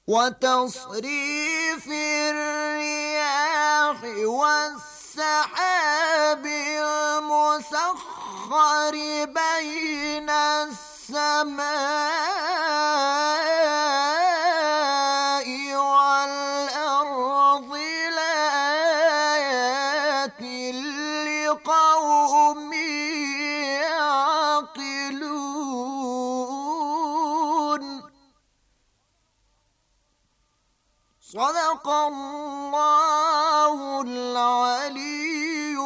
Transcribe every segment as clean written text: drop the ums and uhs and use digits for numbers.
وتصريف الرياح والسحاب المسخر بين السماء والأرض لآيات لقوم يعقلون. صدق اللہ العلی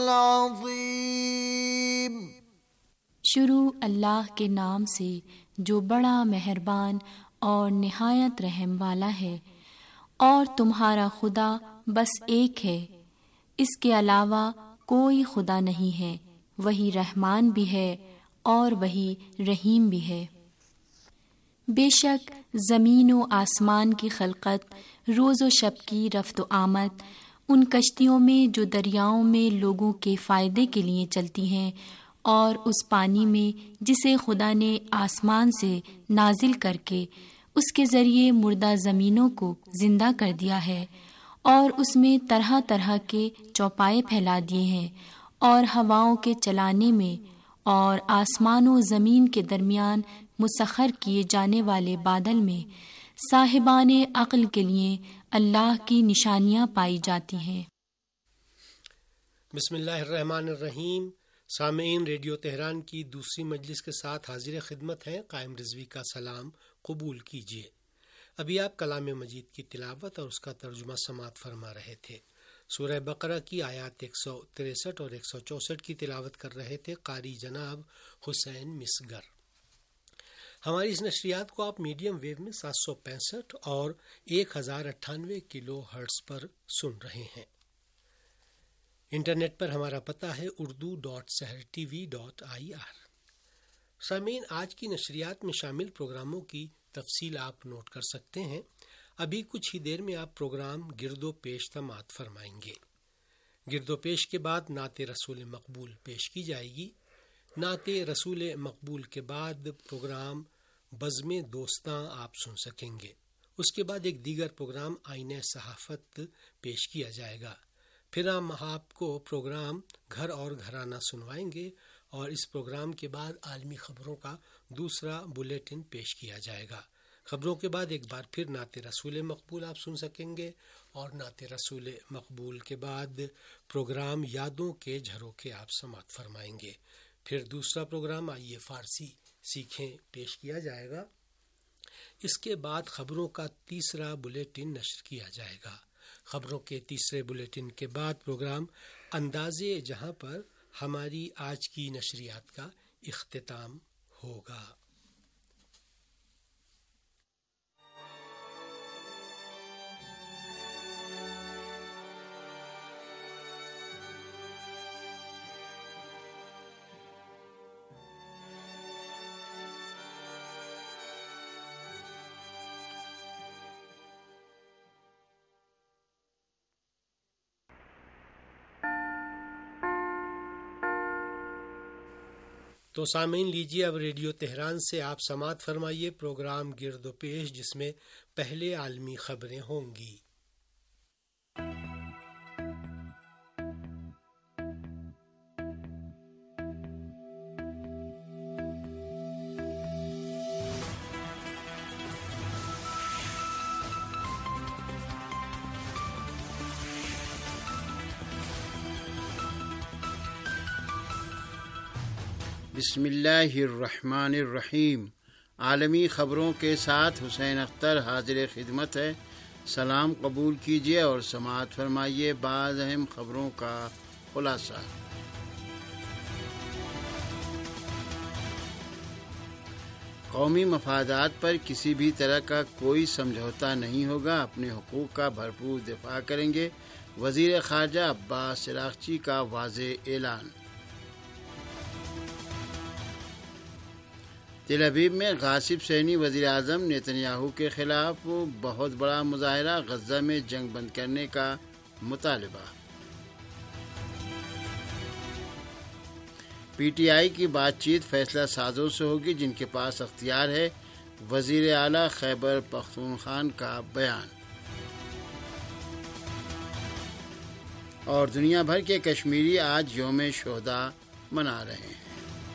العظیم. شروع اللہ کے نام سے جو بڑا مہربان اور نہایت رحم والا ہے. اور تمہارا خدا بس ایک ہے، اس کے علاوہ کوئی خدا نہیں ہے. وہی رحمان بھی ہے اور وہی رحیم بھی ہے. بے شک زمین و آسمان کی خلقت، روز و شب کی رفت و آمد، ان کشتیوں میں جو دریاؤں میں لوگوں کے فائدے کے لیے چلتی ہیں، اور اس پانی میں جسے خدا نے آسمان سے نازل کر کے اس کے ذریعے مردہ زمینوں کو زندہ کر دیا ہے، اور اس میں طرح طرح کے چوپائے پھیلا دیے ہیں، اور ہواؤں کے چلانے میں اور آسمان و زمین کے درمیان مسخر کیے جانے والے بادل میں صاحبان عقل کے لیے اللہ کی نشانیاں پائی جاتی ہیں. بسم اللہ الرحمن الرحیم. سامعین، ریڈیو تہران کی دوسری مجلس کے ساتھ حاضر خدمت ہیں. قائم رضوی کا سلام قبول کیجیے. ابھی آپ کلام مجید کی تلاوت اور اس کا ترجمہ سماعت فرما رہے تھے. سورہ بقرہ کی آیات 163 اور 164 کی تلاوت کر رہے تھے قاری جناب حسین مسگر. ہماری اس نشریات کو آپ میڈیم ویو میں 765 اور 1098 کلو ہرٹز پر سن رہے ہیں. انٹرنیٹ پر ہمارا پتہ ہے urdu.sehrtv.ir. سامعین، آج کی نشریات میں شامل پروگراموں کی تفصیل آپ نوٹ کر سکتے ہیں. ابھی کچھ ہی دیر میں آپ پروگرام گرد و پیش سماعت فرمائیں گے. گرد و پیش کے بعد نعت رسول مقبول پیش کی جائے گی. نعت رسول مقبول کے بعد پروگرام بزم دوستاں آپ سن سکیں گے. اس کے بعد ایک دیگر پروگرام آئینہ صحافت پیش کیا جائے گا. پھر ہم آپ کو پروگرام گھر اور گھرانہ سنوائیں گے، اور اس پروگرام کے بعد عالمی خبروں کا دوسرا بلیٹن پیش کیا جائے گا. خبروں کے بعد ایک بار پھر نعت رسول مقبول آپ سن سکیں گے، اور نعت رسول مقبول کے بعد پروگرام یادوں کے جھروکے آپ سماعت فرمائیں گے. پھر دوسرا پروگرام آئیے فارسی سیکھیں پیش کیا جائے گا. اس کے بعد خبروں کا تیسرا بلیٹن نشر کیا جائے گا. خبروں کے تیسرے بلیٹن کے بعد پروگرام انداز جہاں پر ہماری آج کی نشریات کا اختتام ہوگا. تو سامعین، لیجیے اب ریڈیو تہران سے آپ سماعت فرمائیے پروگرام گرد و پیش، جس میں پہلے عالمی خبریں ہوں گی. بسم اللہ الرحمن الرحیم. عالمی خبروں کے ساتھ حسین اختر حاضر خدمت ہے. سلام قبول کیجیے اور سماعت فرمائیے بعض اہم خبروں کا خلاصہ. قومی مفادات پر کسی بھی طرح کا کوئی سمجھوتا نہیں ہوگا. اپنے حقوق کا بھرپور دفاع کریں گے. وزیر خارجہ عباس چراغچی کا واضح اعلان. تل ابیب میں غاصب صہیونی وزیر اعظم نیتنیاہو کے خلاف بہت بڑا مظاہرہ. غزہ میں جنگ بند کرنے کا مطالبہ. پی ٹی آئی کی بات چیت فیصلہ سازوں سے ہوگی جن کے پاس اختیار ہے. وزیر اعلیٰ خیبر پختونخوا کا بیان۔ اور دنیا بھر کے کشمیری آج یوم شہداء منا رہے ہیں۔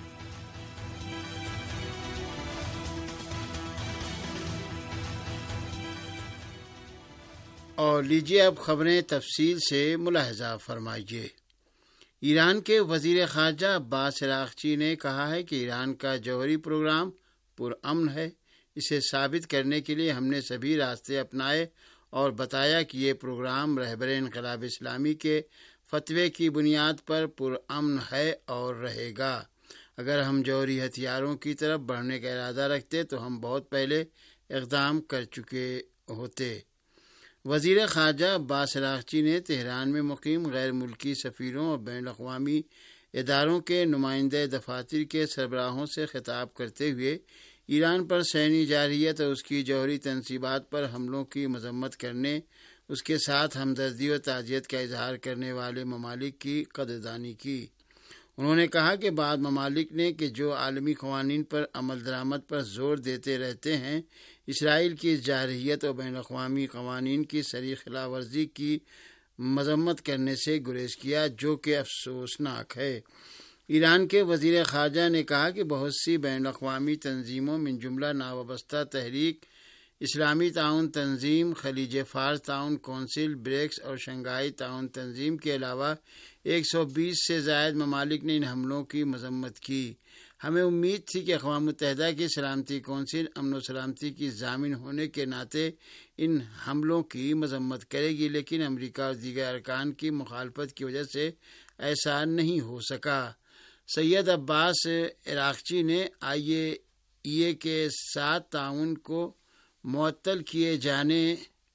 اور لیجیے اب خبریں تفصیل سے ملاحظہ فرمائیے۔ ایران کے وزیر خارجہ عباس عراقچی نے کہا ہے کہ ایران کا جوہری پروگرام پرامن ہے۔ اسے ثابت کرنے کے لیے ہم نے سبھی راستے اپنائے اور بتایا کہ یہ پروگرام رہبر انقلاب اسلامی کے فتوے کی بنیاد پر پرامن ہے اور رہے گا۔ اگر ہم جوہری ہتھیاروں کی طرف بڑھنے کا ارادہ رکھتے تو ہم بہت پہلے اقدام کر چکے ہوتے۔ وزیر خارجہ عباس عراقچی نے تہران میں مقیم غیر ملکی سفیروں اور بین الاقوامی اداروں کے نمائندہ دفاتر کے سربراہوں سے خطاب کرتے ہوئے ایران پر سینی جارحیت اور اس کی جوہری تنصیبات پر حملوں کی مذمت کرنے، اس کے ساتھ ہمدردی اور تعزیت کا اظہار کرنے والے ممالک کی قدردانی کی۔ انہوں نے کہا کہ بعض ممالک نے کہ جو عالمی قوانین پر عمل درآمد پر زور دیتے رہتے ہیں، اسرائیل کی جارحیت اور بین الاقوامی قوانین کی صریح خلاف ورزی کی مذمت کرنے سے گریز کیا، جو کہ افسوسناک ہے۔ ایران کے وزیر خارجہ نے کہا کہ بہت سی بین الاقوامی تنظیموں من جملہ ناوابستہ تحریک اسلامی تعاون تنظیم، خلیج فارس تعاون کونسل، بریکس اور شنگھائی تعاون تنظیم کے علاوہ 120 سے زائد ممالک نے ان حملوں کی مذمت کی۔ ہمیں امید تھی کہ اقوام متحدہ کی سلامتی کونسل امن و سلامتی کی ضامن ہونے کے ناطے ان حملوں کی مذمت کرے گی، لیکن امریکہ اور دیگر ارکان کی مخالفت کی وجہ سے ایسا نہیں ہو سکا۔ سید عباس عراقچی نے IAEA کے ساتھ تعاون کو معطل کیے جانے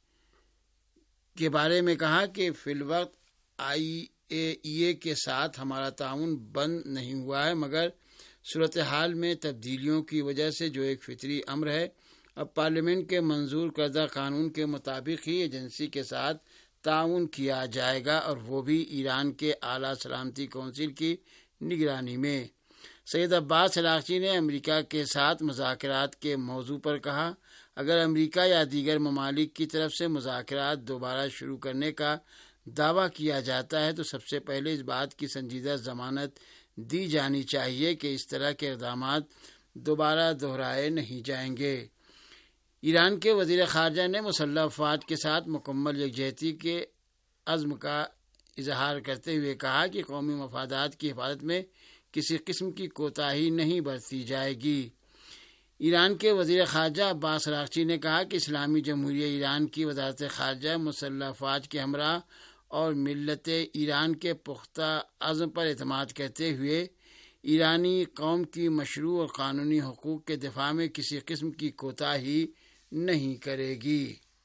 کے بارے میں کہا کہ فی الوقت IAEA کے ساتھ ہمارا تعاون بند نہیں ہوا ہے، مگر صورتحال میں تبدیلیوں کی وجہ سے جو ایک فطری امر ہے، اب پارلیمنٹ کے منظور کردہ قانون کے مطابق ہی ایجنسی کے ساتھ تعاون کیا جائے گا، اور وہ بھی ایران کے اعلیٰ سلامتی کونسل کی نگرانی میں۔ سید عباس عراقچی نے امریکہ کے ساتھ مذاکرات کے موضوع پر کہا، اگر امریکہ یا دیگر ممالک کی طرف سے مذاکرات دوبارہ شروع کرنے کا دعویٰ کیا جاتا ہے تو سب سے پہلے اس بات کی سنجیدہ ضمانت دی جانی چاہیے کہ اس طرح کے اقدامات دوبارہ دہرائے نہیں جائیں گے۔ ایران کے وزیر خارجہ نے مسلح افواج کے ساتھ مکمل یکجہتی کے عزم کا اظہار کرتے ہوئے کہا کہ قومی مفادات کی حفاظت میں کسی قسم کی کوتاہی نہیں برتی جائے گی۔ ایران کے وزیر خارجہ عباس عراقچی نے کہا کہ اسلامی جمہوریہ ایران کی وزارت خارجہ مسلح افواج کے ہمراہ اور ملت ایران کے پختہ عزم پر اعتماد کرتے ہوئے ایرانی قوم کی مشروع اور قانونی حقوق کے دفاع میں کسی قسم کی کوتاہی نہیں کرے گی۔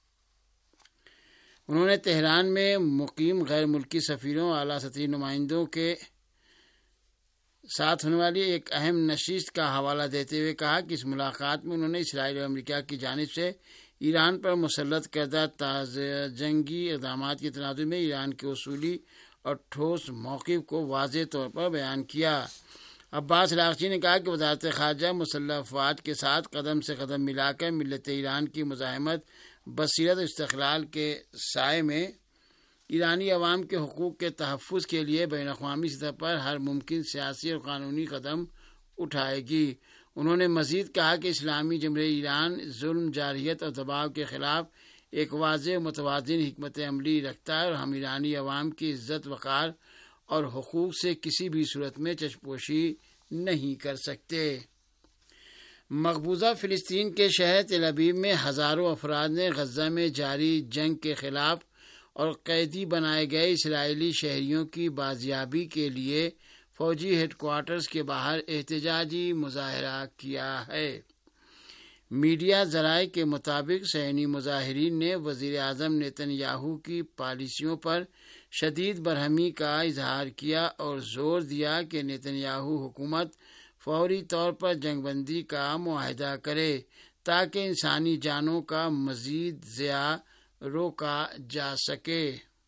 انہوں نے تہران میں مقیم غیر ملکی سفیروں اور اعلیٰ سطحی نمائندوں کے ساتھ ہونے والی ایک اہم نشست کا حوالہ دیتے ہوئے کہا کہ اس ملاقات میں انہوں نے اسرائیل اور امریکہ کی جانب سے ایران پر مسلط کردہ تازہ جنگی اقدامات کے تناظر میں ایران کے اصولی اور ٹھوس موقف کو واضح طور پر بیان کیا۔ عباس عراقچی نے کہا کہ وزارت خارجہ مسلح افواج کے ساتھ قدم سے قدم ملا کر ملت ایران کی مزاحمت، بصیرت اور استقلال کے سائے میں ایرانی عوام کے حقوق کے تحفظ کے لیے بین الاقوامی سطح پر ہر ممکن سیاسی اور قانونی قدم اٹھائے گی۔ انہوں نے مزید کہا کہ اسلامی جمہوریہ ایران ظلم، جارحیت اور دباؤ کے خلاف ایک واضح متوازن حکمت عملی رکھتا ہے، اور ہم ایرانی عوام کی عزت، وقار اور حقوق سے کسی بھی صورت میں چشپوشی نہیں کر سکتے۔ مقبوضہ فلسطین کے شہر تل ابیب میں ہزاروں افراد نے غزہ میں جاری جنگ کے خلاف اور قیدی بنائے گئے اسرائیلی شہریوں کی بازیابی کے لیے فوجی ہیڈ کوارٹرز کے باہر احتجاجی مظاہرہ کیا ہے۔ میڈیا ذرائع کے مطابق صہیونی مظاہرین نے وزیر اعظم نیتن یاہو کی پالیسیوں پر شدید برہمی کا اظہار کیا اور زور دیا کہ نیتن یاہو حکومت فوری طور پر جنگ بندی کا معاہدہ کرے تاکہ انسانی جانوں کا مزید ضیاع روکا جا سکے۔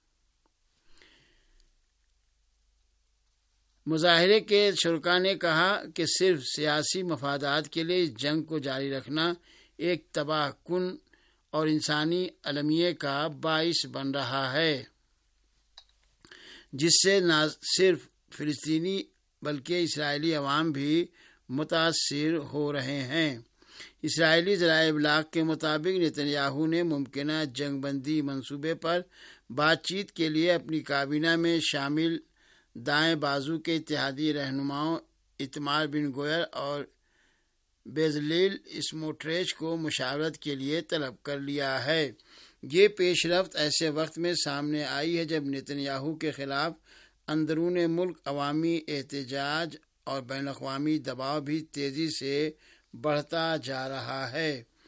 مظاہرے کے شرکا نے کہا کہ صرف سیاسی مفادات کے لیے اس جنگ کو جاری رکھنا ایک تباہ کن اور انسانی المیے کا باعث بن رہا ہے، جس سے نہ صرف فلسطینی بلکہ اسرائیلی عوام بھی متاثر ہو رہے ہیں۔ اسرائیلی ذرائع ابلاغ کے مطابق نتن یاہو نے ممکنہ جنگ بندی منصوبے پر بات چیت کے لیے اپنی کابینہ میں شامل دائیں بازو کے اتحادی رہنماؤں ایتمار بن گویر اور بیزلیل اسموٹریچ کو مشاورت کے لیے طلب کر لیا ہے۔ یہ پیش رفت ایسے وقت میں سامنے آئی ہے جب نتن یاہو کے خلاف اندرون ملک عوامی احتجاج اور بین الاقوامی دباؤ بھی تیزی سے بڑھتا جا رہا ہے۔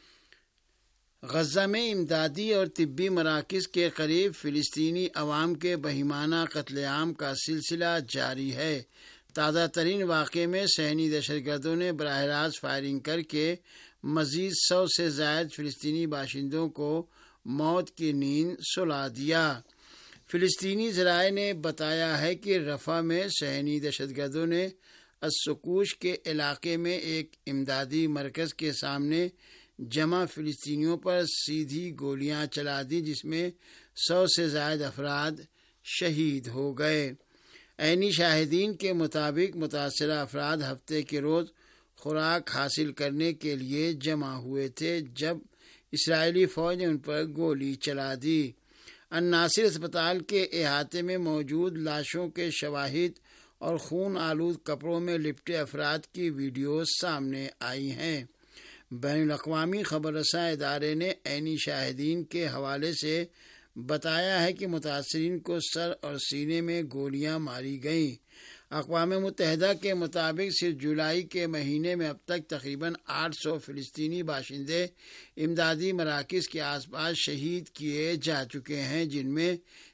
غزہ میں امدادی اور طبی مراکز کے قریب فلسطینی عوام کے بہیمانہ قتل عام کا سلسلہ جاری ہے۔ تازہ ترین واقعے میں صہیونی دہشت گردوں نے براہ راست فائرنگ کر کے مزید 100 سے زائد فلسطینی باشندوں کو موت کی نیند سلا دیا۔ فلسطینی ذرائع نے بتایا ہے کہ رفح میں صہیونی دہشت گردوں نے السکوش کے علاقے میں ایک امدادی مرکز کے سامنے جمع فلسطینیوں پر سیدھی گولیاں چلا دی، جس میں 100 سے زائد افراد شہید ہو گئے۔ عینی شاہدین کے مطابق متاثرہ افراد ہفتے کے روز خوراک حاصل کرنے کے لیے جمع ہوئے تھے جب اسرائیلی فوج نے ان پر گولی چلا دی۔ الناصر اسپتال کے احاطے میں موجود لاشوں کے شواہد اور خون آلود کپڑوں میں لپٹے افراد کی ویڈیوز سامنے آئی ہیں۔ بین الاقوامی خبر رساں ادارے نے عینی شاہدین کے حوالے سے بتایا ہے کہ متاثرین کو سر اور سینے میں گولیاں ماری گئیں۔ اقوام متحدہ کے مطابق صرف جولائی کے مہینے میں اب تک تقریباً 800 فلسطینی باشندے امدادی مراکز کے آس پاس شہید کیے جا چکے ہیں، جن میں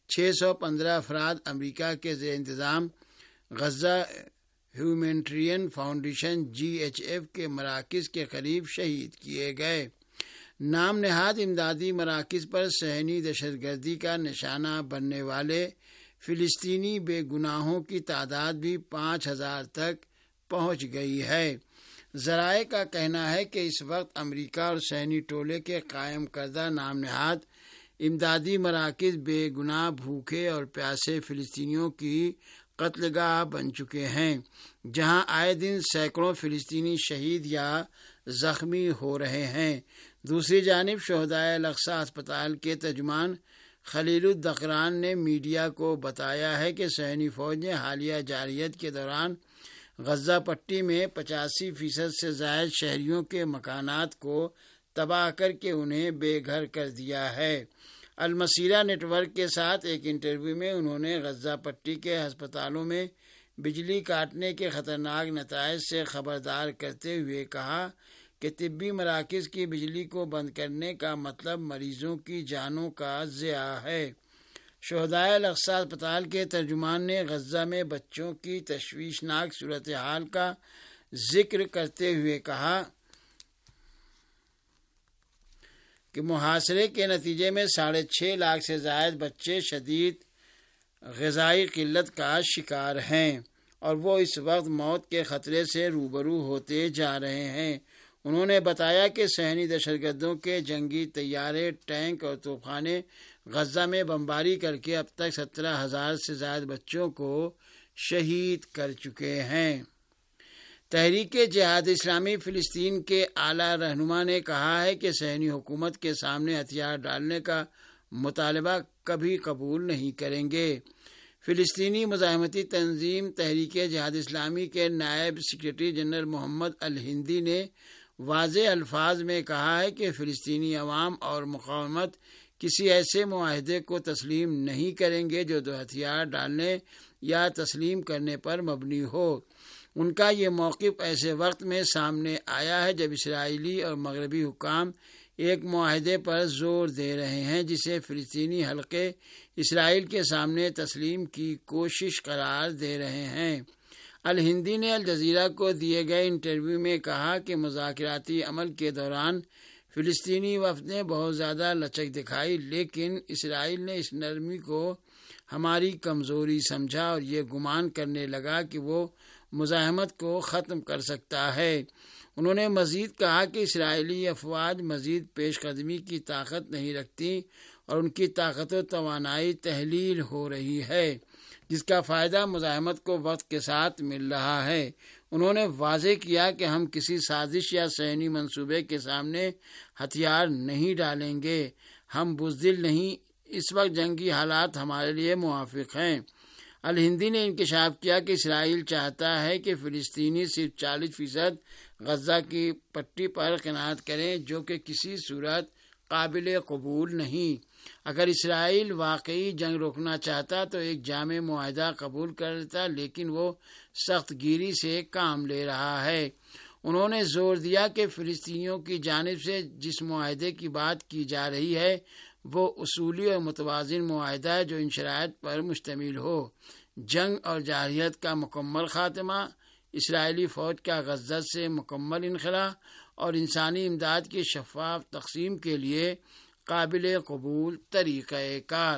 615 افراد امریکہ کے زیر انتظام غزہ ہیومینٹرین فاؤنڈیشن GHF کے مراکز کے قریب شہید کیے گئے۔ نام نہاد امدادی مراکز پر صہیونی دہشت گردی کا نشانہ بننے والے فلسطینی بے گناہوں کی تعداد بھی 5000 تک پہنچ گئی ہے۔ ذرائع کا کہنا ہے کہ اس وقت امریکہ اور صہیونی ٹولے کے قائم کردہ نام نہاد امدادی مراکز بے گناہ بھوکے اور پیاسے فلسطینیوں کی قتل گاہ بن چکے ہیں، جہاں آئے دن سینکڑوں فلسطینی شہید یا زخمی ہو رہے ہیں۔ دوسری جانب شہدائے الاقصی اسپتال کے ترجمان خلیل الدقران نے میڈیا کو بتایا ہے کہ صہیونی فوج نے حالیہ جارحیت کے دوران غزہ پٹی میں 85% سے زائد شہریوں کے مکانات کو تباہ کر کے انہیں بے گھر کر دیا ہے۔ المسیرہ نیٹ ورک کے ساتھ ایک انٹرویو میں انہوں نے غزہ پٹی کے ہسپتالوں میں بجلی کاٹنے کے خطرناک نتائج سے خبردار کرتے ہوئے کہا کہ طبی مراکز کی بجلی کو بند کرنے کا مطلب مریضوں کی جانوں کا ضیاع ہے۔ شہدائے الاقصی اسپتال کے ترجمان نے غزہ میں بچوں کی تشویشناک صورتحال کا ذکر کرتے ہوئے کہا کہ محاصرے کے نتیجے میں 6.5 لاکھ سے زائد بچے شدید غذائی قلت کا شکار ہیں اور وہ اس وقت موت کے خطرے سے روبرو ہوتے جا رہے ہیں۔ انہوں نے بتایا کہ صہیونی دہشت گردوں کے جنگی طیارے، ٹینک اور توپخانے غزہ میں بمباری کر کے اب تک 17,000 سے زائد بچوں کو شہید کر چکے ہیں۔ تحریک جہاد اسلامی فلسطین کے اعلیٰ رہنما نے کہا ہے کہ صہیونی حکومت کے سامنے ہتھیار ڈالنے کا مطالبہ کبھی قبول نہیں کریں گے۔ فلسطینی مزاحمتی تنظیم تحریک جہاد اسلامی کے نائب سیکریٹری جنرل محمد الہندی نے واضح الفاظ میں کہا ہے کہ فلسطینی عوام اور مقاومت کسی ایسے معاہدے کو تسلیم نہیں کریں گے جو دو ہتھیار ڈالنے یا تسلیم کرنے پر مبنی ہو۔ ان کا یہ موقف ایسے وقت میں سامنے آیا ہے جب اسرائیلی اور مغربی حکام ایک معاہدے پر زور دے رہے ہیں جسے فلسطینی حلقے اسرائیل کے سامنے تسلیم کی کوشش قرار دے رہے ہیں۔ الہندی نے الجزیرہ کو دیے گئے انٹرویو میں کہا کہ مذاکراتی عمل کے دوران فلسطینی وفد نے بہت زیادہ لچک دکھائی، لیکن اسرائیل نے اس نرمی کو ہماری کمزوری سمجھا اور یہ گمان کرنے لگا کہ وہ مزاحمت کو ختم کر سکتا ہے۔ انہوں نے مزید کہا کہ اسرائیلی افواج مزید پیش قدمی کی طاقت نہیں رکھتی اور ان کی طاقت و توانائی تحلیل ہو رہی ہے، جس کا فائدہ مزاحمت کو وقت کے ساتھ مل رہا ہے۔ انہوں نے واضح کیا کہ ہم کسی سازش یا صہیونی منصوبے کے سامنے ہتھیار نہیں ڈالیں گے، ہم بزدل نہیں، اس وقت جنگی حالات ہمارے لیے موافق ہیں۔ الہندی نے انکشاف کیا کہ اسرائیل چاہتا ہے کہ فلسطینی صرف 40% غزہ کی پٹی پر قناعت کریں، جو کہ کسی صورت قابل قبول نہیں۔ اگر اسرائیل واقعی جنگ روکنا چاہتا تو ایک جامع معاہدہ قبول کر لیتا، لیکن وہ سخت گیری سے کام لے رہا ہے۔ انہوں نے زور دیا کہ فلسطینیوں کی جانب سے جس معاہدے کی بات کی جا رہی ہے وہ اصولی اور متوازن معاہدہ ہے جو ان شرائط پر مشتمل ہو: جنگ اور جارحیت کا مکمل خاتمہ، اسرائیلی فوج کا غزہ سے مکمل انخلا اور انسانی امداد کی شفاف تقسیم کے لیے قابل قبول طریقہ کار۔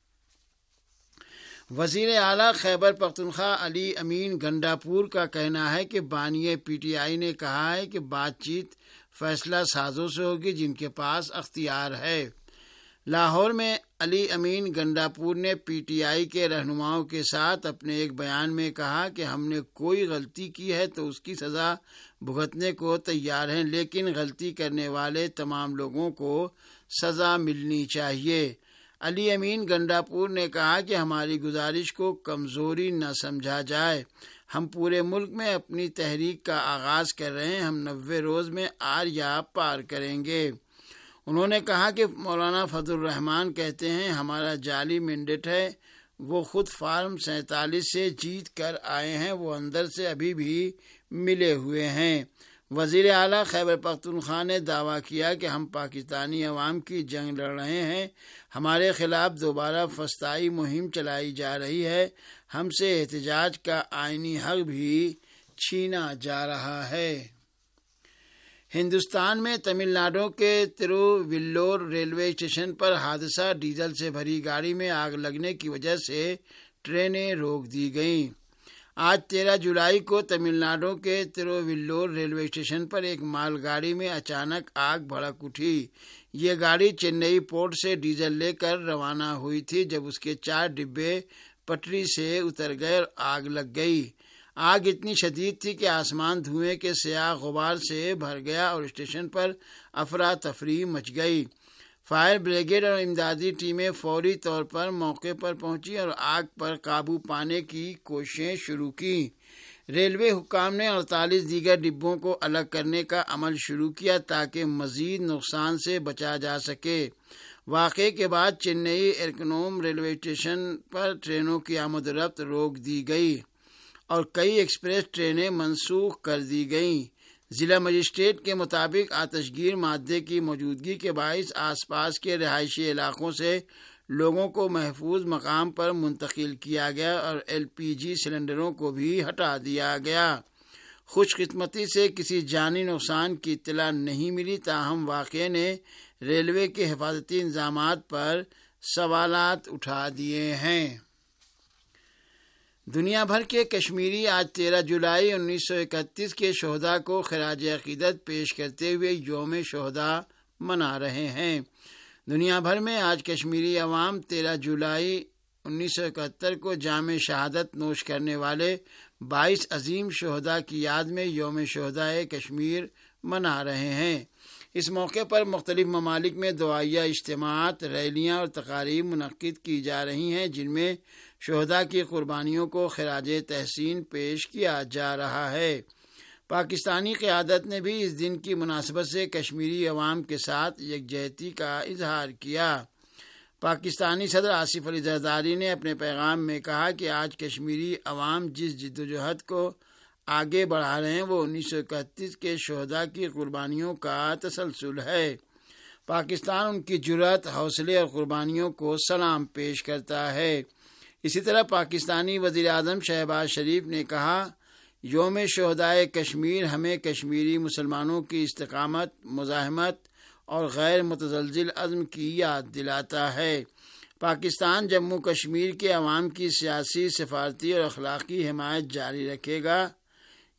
وزیر اعلیٰ خیبر پختونخوا علی امین گنڈاپور کا کہنا ہے کہ بانی پی ٹی آئی نے کہا ہے کہ بات چیت فیصلہ سازوں سے ہوگی جن کے پاس اختیار ہے۔ لاہور میں علی امین گنڈاپور نے پی ٹی آئی کے رہنماؤں کے ساتھ اپنے ایک بیان میں کہا کہ ہم نے کوئی غلطی کی ہے تو اس کی سزا بھگتنے کو تیار ہیں، لیکن غلطی کرنے والے تمام لوگوں کو سزا ملنی چاہیے۔ علی امین گنڈاپور نے کہا کہ ہماری گزارش کو کمزوری نہ سمجھا جائے، ہم پورے ملک میں اپنی تحریک کا آغاز کر رہے ہیں، ہم 90 روز میں آریہ پار کریں گے۔ انہوں نے کہا کہ مولانا فضل الرحمان کہتے ہیں ہمارا جعلی مینڈیٹ ہے، وہ خود فارم 47 سے جیت کر آئے ہیں، وہ اندر سے ابھی بھی ملے ہوئے ہیں۔ وزیر اعلیٰ خیبر پختونخوا نے دعویٰ کیا کہ ہم پاکستانی عوام کی جنگ لڑ رہے ہیں، ہمارے خلاف دوبارہ فسطائی مہم چلائی جا رہی ہے، ہم سے احتجاج کا آئینی حق بھی چھینا جا رہا ہے۔ ہندوستان میں تمل ناڈو کے تروویلور ریلوے اسٹیشن پر حادثہ، ڈیزل سے بھری گاڑی میں آگ لگنے کی وجہ سے ٹرینیں روک دی گئیں۔ آج 13 جولائی کو تمل ناڈو کے تروویلور ریلوے اسٹیشن پر ایک مال گاڑی میں اچانک آگ بھڑک اٹھی۔ یہ گاڑی چنئی پورٹ سے ڈیزل لے کر روانہ ہوئی تھی جب اس کے 4 ڈبے پٹری سے اتر گئے اور آگ لگ گئی۔ آگ اتنی شدید تھی کہ آسمان دھوئیں کے سیاہ غبار سے بھر گیا اور اسٹیشن پر افراتفری مچ گئی۔ فائر بریگیڈ اور امدادی ٹیمیں فوری طور پر موقع پر پہنچی اور آگ پر قابو پانے کی کوششیں شروع کی۔ ریلوے حکام نے 48 دیگر ڈبوں کو الگ کرنے کا عمل شروع کیا تاکہ مزید نقصان سے بچا جا سکے۔ واقعے کے بعد چنئی ایرکنوم ریلوے اسٹیشن پر ٹرینوں کی آمد و رفت روک دی گئی اور کئی ایکسپریس ٹرینیں منسوخ کر دی گئیں۔ ضلع مجسٹریٹ کے مطابق آتش گیر مادے کی موجودگی کے باعث آس پاس کے رہائشی علاقوں سے لوگوں کو محفوظ مقام پر منتقل کیا گیا اور LPG سلنڈروں کو بھی ہٹا دیا گیا۔ خوش قسمتی سے کسی جانی نقصان کی اطلاع نہیں ملی، تاہم واقعے نے ریلوے کے حفاظتی انتظامات پر سوالات اٹھا دیے ہیں۔ دنیا بھر کے کشمیری آج 13 جولائی 1931 کے شہداء کو خراج عقیدت پیش کرتے ہوئے یوم شہداء منا رہے ہیں۔ دنیا بھر میں آج کشمیری عوام 13 جولائی 1971 کو جام شہادت نوش کرنے والے 22 عظیم شہداء کی یاد میں یوم شہداء کشمیر منا رہے ہیں۔ اس موقع پر مختلف ممالک میں دعائیہ اجتماعات، ریلیاں اور تقاریب منعقد کی جا رہی ہیں جن میں شہداء کی قربانیوں کو خراج تحسین پیش کیا جا رہا ہے۔ پاکستانی قیادت نے بھی اس دن کی مناسبت سے کشمیری عوام کے ساتھ یکجہتی کا اظہار کیا۔ پاکستانی صدر آصف علی زرداری نے اپنے پیغام میں کہا کہ آج کشمیری عوام جس جدوجہد کو آگے بڑھا رہے ہیں وہ 1931 کے شہداء کی قربانیوں کا تسلسل ہے۔ پاکستان ان کی جرأت، حوصلے اور قربانیوں کو سلام پیش کرتا ہے۔ اسی طرح پاکستانی وزیر اعظم شہباز شریف نے کہا یوم شہداء کشمیر ہمیں کشمیری مسلمانوں کی استقامت، مزاحمت اور غیر متزلزل عزم کی یاد دلاتا ہے۔ پاکستان جموں کشمیر کے عوام کی سیاسی، سفارتی اور اخلاقی حمایت جاری رکھے گا۔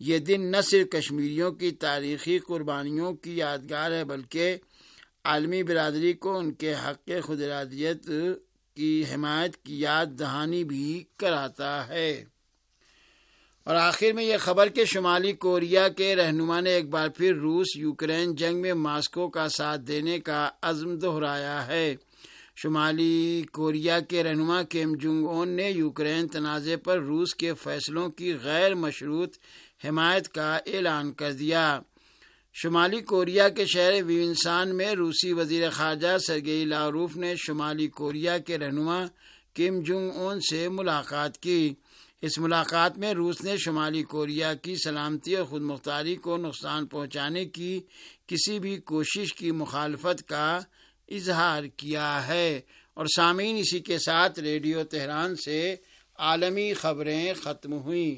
یہ دن نہ صرف کشمیریوں کی تاریخی قربانیوں کی یادگار ہے بلکہ عالمی برادری کو ان کے حق خود ارادیت کی حمایت کی یاد دہانی بھی کراتا ہے۔ اور آخر میں یہ خبر کہ شمالی کوریا کے رہنما نے ایک بار پھر روس یوکرین جنگ میں ماسکو کا ساتھ دینے کا عزم دہرایا ہے۔ شمالی کوریا کے رہنما کیم جونگ اون نے یوکرین تنازع پر روس کے فیصلوں کی غیر مشروط حمایت کا اعلان کر دیا۔ شمالی کوریا کے شہر وینسان میں روسی وزیر خارجہ سرگئی لاوروف نے شمالی کوریا کے رہنما کیم جونگ اون سے ملاقات کی۔ اس ملاقات میں روس نے شمالی کوریا کی سلامتی اور خود مختاری کو نقصان پہنچانے کی کسی بھی کوشش کی مخالفت کا اظہار کیا ہے۔ اور سامعین، اسی کے ساتھ ریڈیو تہران سے عالمی خبریں ختم ہوئیں۔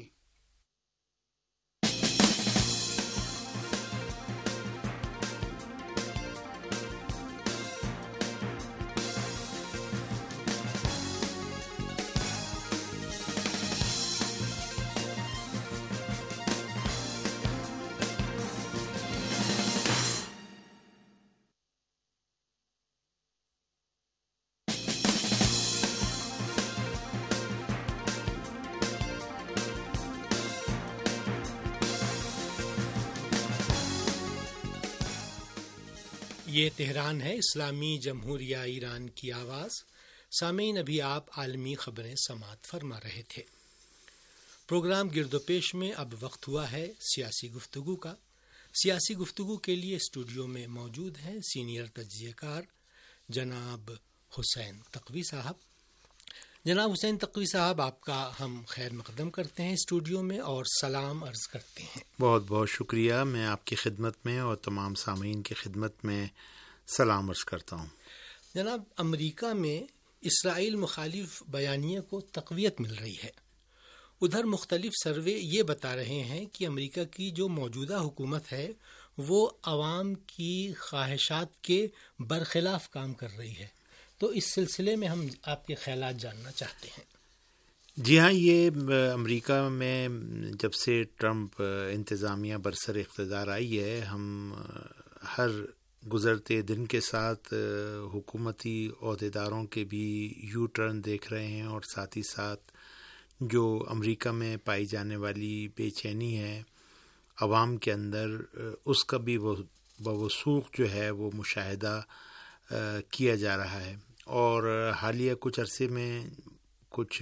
یہ تہران ہے، اسلامی جمہوریہ ایران کی آواز۔ سامعین، ابھی آپ عالمی خبریں سماعت فرما رہے تھے۔ پروگرام گرد و پیش میں اب وقت ہوا ہے سیاسی گفتگو کا۔ سیاسی گفتگو کے لیے اسٹوڈیو میں موجود ہیں سینئر تجزیہ کار جناب حسین تقوی صاحب۔ جناب حسین تقوی صاحب، آپ کا ہم خیر مقدم کرتے ہیں اسٹوڈیو میں اور سلام عرض کرتے ہیں۔ بہت بہت شکریہ، میں آپ کی خدمت میں اور تمام سامعین کی خدمت میں سلام عرض کرتا ہوں۔ جناب، امریکہ میں اسرائیل مخالف بیانیے کو تقویت مل رہی ہے۔ ادھر مختلف سروے یہ بتا رہے ہیں کہ امریکہ کی جو موجودہ حکومت ہے وہ عوام کی خواہشات کے برخلاف کام کر رہی ہے، تو اس سلسلے میں ہم آپ کے خیالات جاننا چاہتے ہیں۔ جی ہاں، یہ امریکہ میں جب سے ٹرمپ انتظامیہ برسر اقتدار آئی ہے، ہم ہر گزرتے دن کے ساتھ حکومتی عہدیداروں کے بھی یو ٹرن دیکھ رہے ہیں، اور ساتھ ہی ساتھ جو امریکہ میں پائی جانے والی بے چینی ہے عوام کے اندر، اس کا بھی بوثوق جو ہے وہ مشاہدہ کیا جا رہا ہے۔ اور حالیہ کچھ عرصے میں کچھ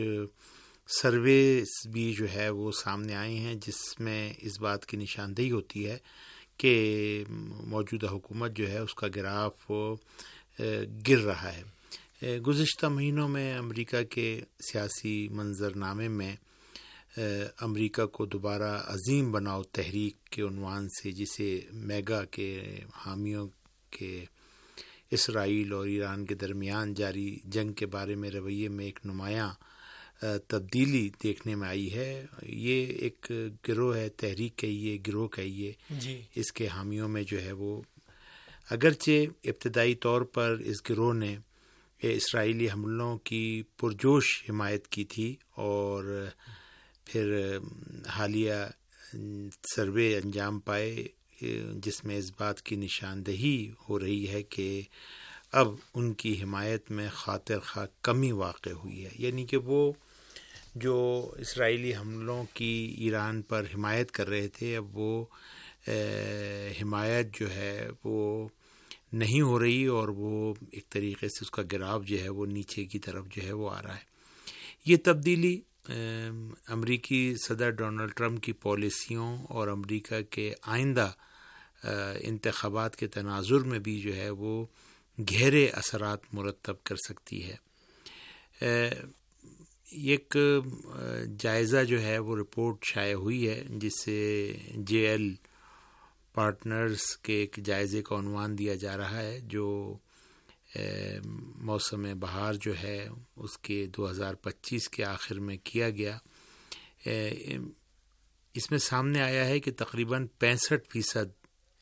سرویز بھی جو ہے وہ سامنے آئی ہیں جس میں اس بات کی نشاندہی ہوتی ہے کہ موجودہ حکومت جو ہے اس کا گراف گر رہا ہے۔ گزشتہ مہینوں میں امریکہ کے سیاسی منظرنامے میں امریکہ کو دوبارہ عظیم بناؤ تحریک کے عنوان سے، جسے میگا کے حامیوں کے اسرائیل اور ایران کے درمیان جاری جنگ کے بارے میں رویے میں ایک نمایاں تبدیلی دیکھنے میں آئی ہے۔ یہ ایک گروہ ہے، تحریک کہیے، گروہ کہیے، اس کے حامیوں میں جو ہے وہ اگرچہ ابتدائی طور پر اس گروہ نے اسرائیلی حملوں کی پرجوش حمایت کی تھی، اور پھر حالیہ سروے انجام پائے جس میں اس بات کی نشاندہی ہو رہی ہے کہ اب ان کی حمایت میں خاطر خواہ کمی واقع ہوئی ہے، یعنی کہ وہ جو اسرائیلی حملوں کی ایران پر حمایت کر رہے تھے، اب وہ حمایت جو ہے وہ نہیں ہو رہی، اور وہ ایک طریقے سے اس کا گراف جو ہے وہ نیچے کی طرف جو ہے وہ آ رہا ہے۔ یہ تبدیلی امریکی صدر ڈونلڈ ٹرمپ کی پالیسیوں اور امریکہ کے آئندہ انتخابات کے تناظر میں بھی جو ہے وہ گہرے اثرات مرتب کر سکتی ہے۔ ایک جائزہ جو ہے وہ رپورٹ شائع ہوئی ہے جسے جے ایل پارٹنرز کے ایک جائزے کا عنوان دیا جا رہا ہے، جو موسم بہار جو ہے اس کے 2025 کے آخر میں کیا گیا۔ اس میں سامنے آیا ہے کہ تقریباً 65%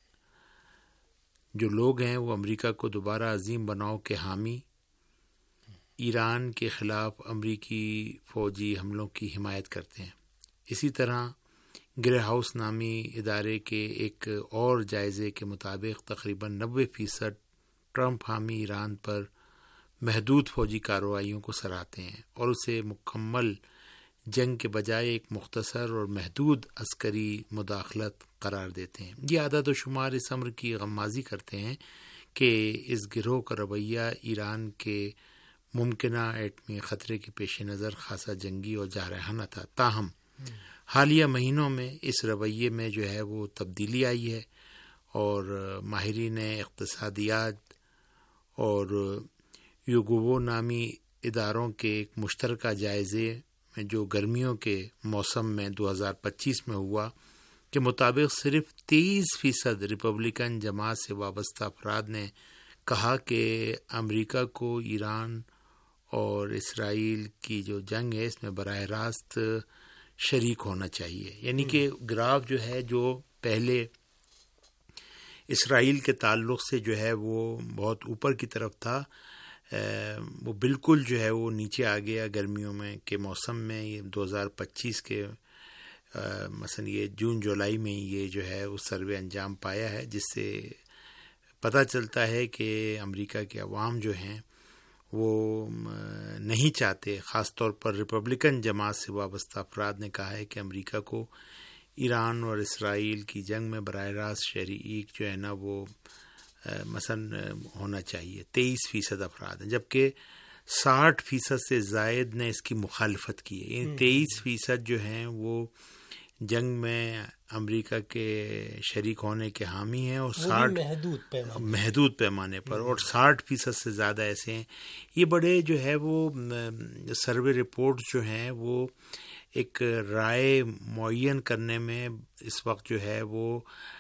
جو لوگ ہیں وہ امریکہ کو دوبارہ عظیم بناؤ کے حامی، ایران کے خلاف امریکی فوجی حملوں کی حمایت کرتے ہیں۔ اسی طرح گرے ہاؤس نامی ادارے کے ایک اور جائزے کے مطابق تقریباً 90% ٹرمپ حامی ایران پر محدود فوجی کارروائیوں کو سراہتے ہیں اور اسے مکمل جنگ کے بجائے ایک مختصر اور محدود عسکری مداخلت قرار دیتے ہیں۔ یہ اعداد و شمار اس امر کی غمازی کرتے ہیں کہ اس گروہ کا رویہ ایران کے ممکنہ ایٹمی خطرے کے پیش نظر خاصا جنگی اور جارحانہ تھا۔ تاہم حالیہ مہینوں میں اس رویے میں جو ہے وہ تبدیلی آئی ہے اور ماہرین اقتصادیات اور یوگوو نامی اداروں کے ایک مشترکہ جائزے میں جو گرمیوں کے موسم میں 2025 میں ہوا کے مطابق صرف 23% ریپبلکن جماعت سے وابستہ افراد نے کہا کہ امریکہ کو ایران اور اسرائیل کی جو جنگ ہے اس میں براہ راست شریک ہونا چاہیے۔ یعنی کہ گراف جو ہے جو پہلے اسرائیل کے تعلق سے جو ہے وہ بہت اوپر کی طرف تھا، وہ بالکل جو ہے وہ نیچے آ گیا گرمیوں میں کے موسم میں۔ یہ 2025 کے مثلا یہ جون جولائی میں یہ جو ہے وہ سروے انجام پایا ہے، جس سے پتہ چلتا ہے کہ امریکہ کے عوام جو ہیں وہ نہیں چاہتے، خاص طور پر ریپبلکن جماعت سے وابستہ افراد نے کہا ہے کہ امریکہ کو ایران اور اسرائیل کی جنگ میں براہ راست شریک جو ہے نا وہ مثلا ہونا چاہیے۔ 23% افراد ہیں، جبکہ 60% سے زائد نے اس کی مخالفت کی ہے۔ یعنی 23% جو ہیں وہ جنگ میں امریکہ کے شریک ہونے کے حامی ہیں اور 60 محدود پیمانے پر، اور 60% سے زیادہ ایسے ہیں۔ یہ بڑے جو ہے وہ سروے رپورٹ جو ہیں وہ ایک رائے معین کرنے میں اس وقت جو ہے وہ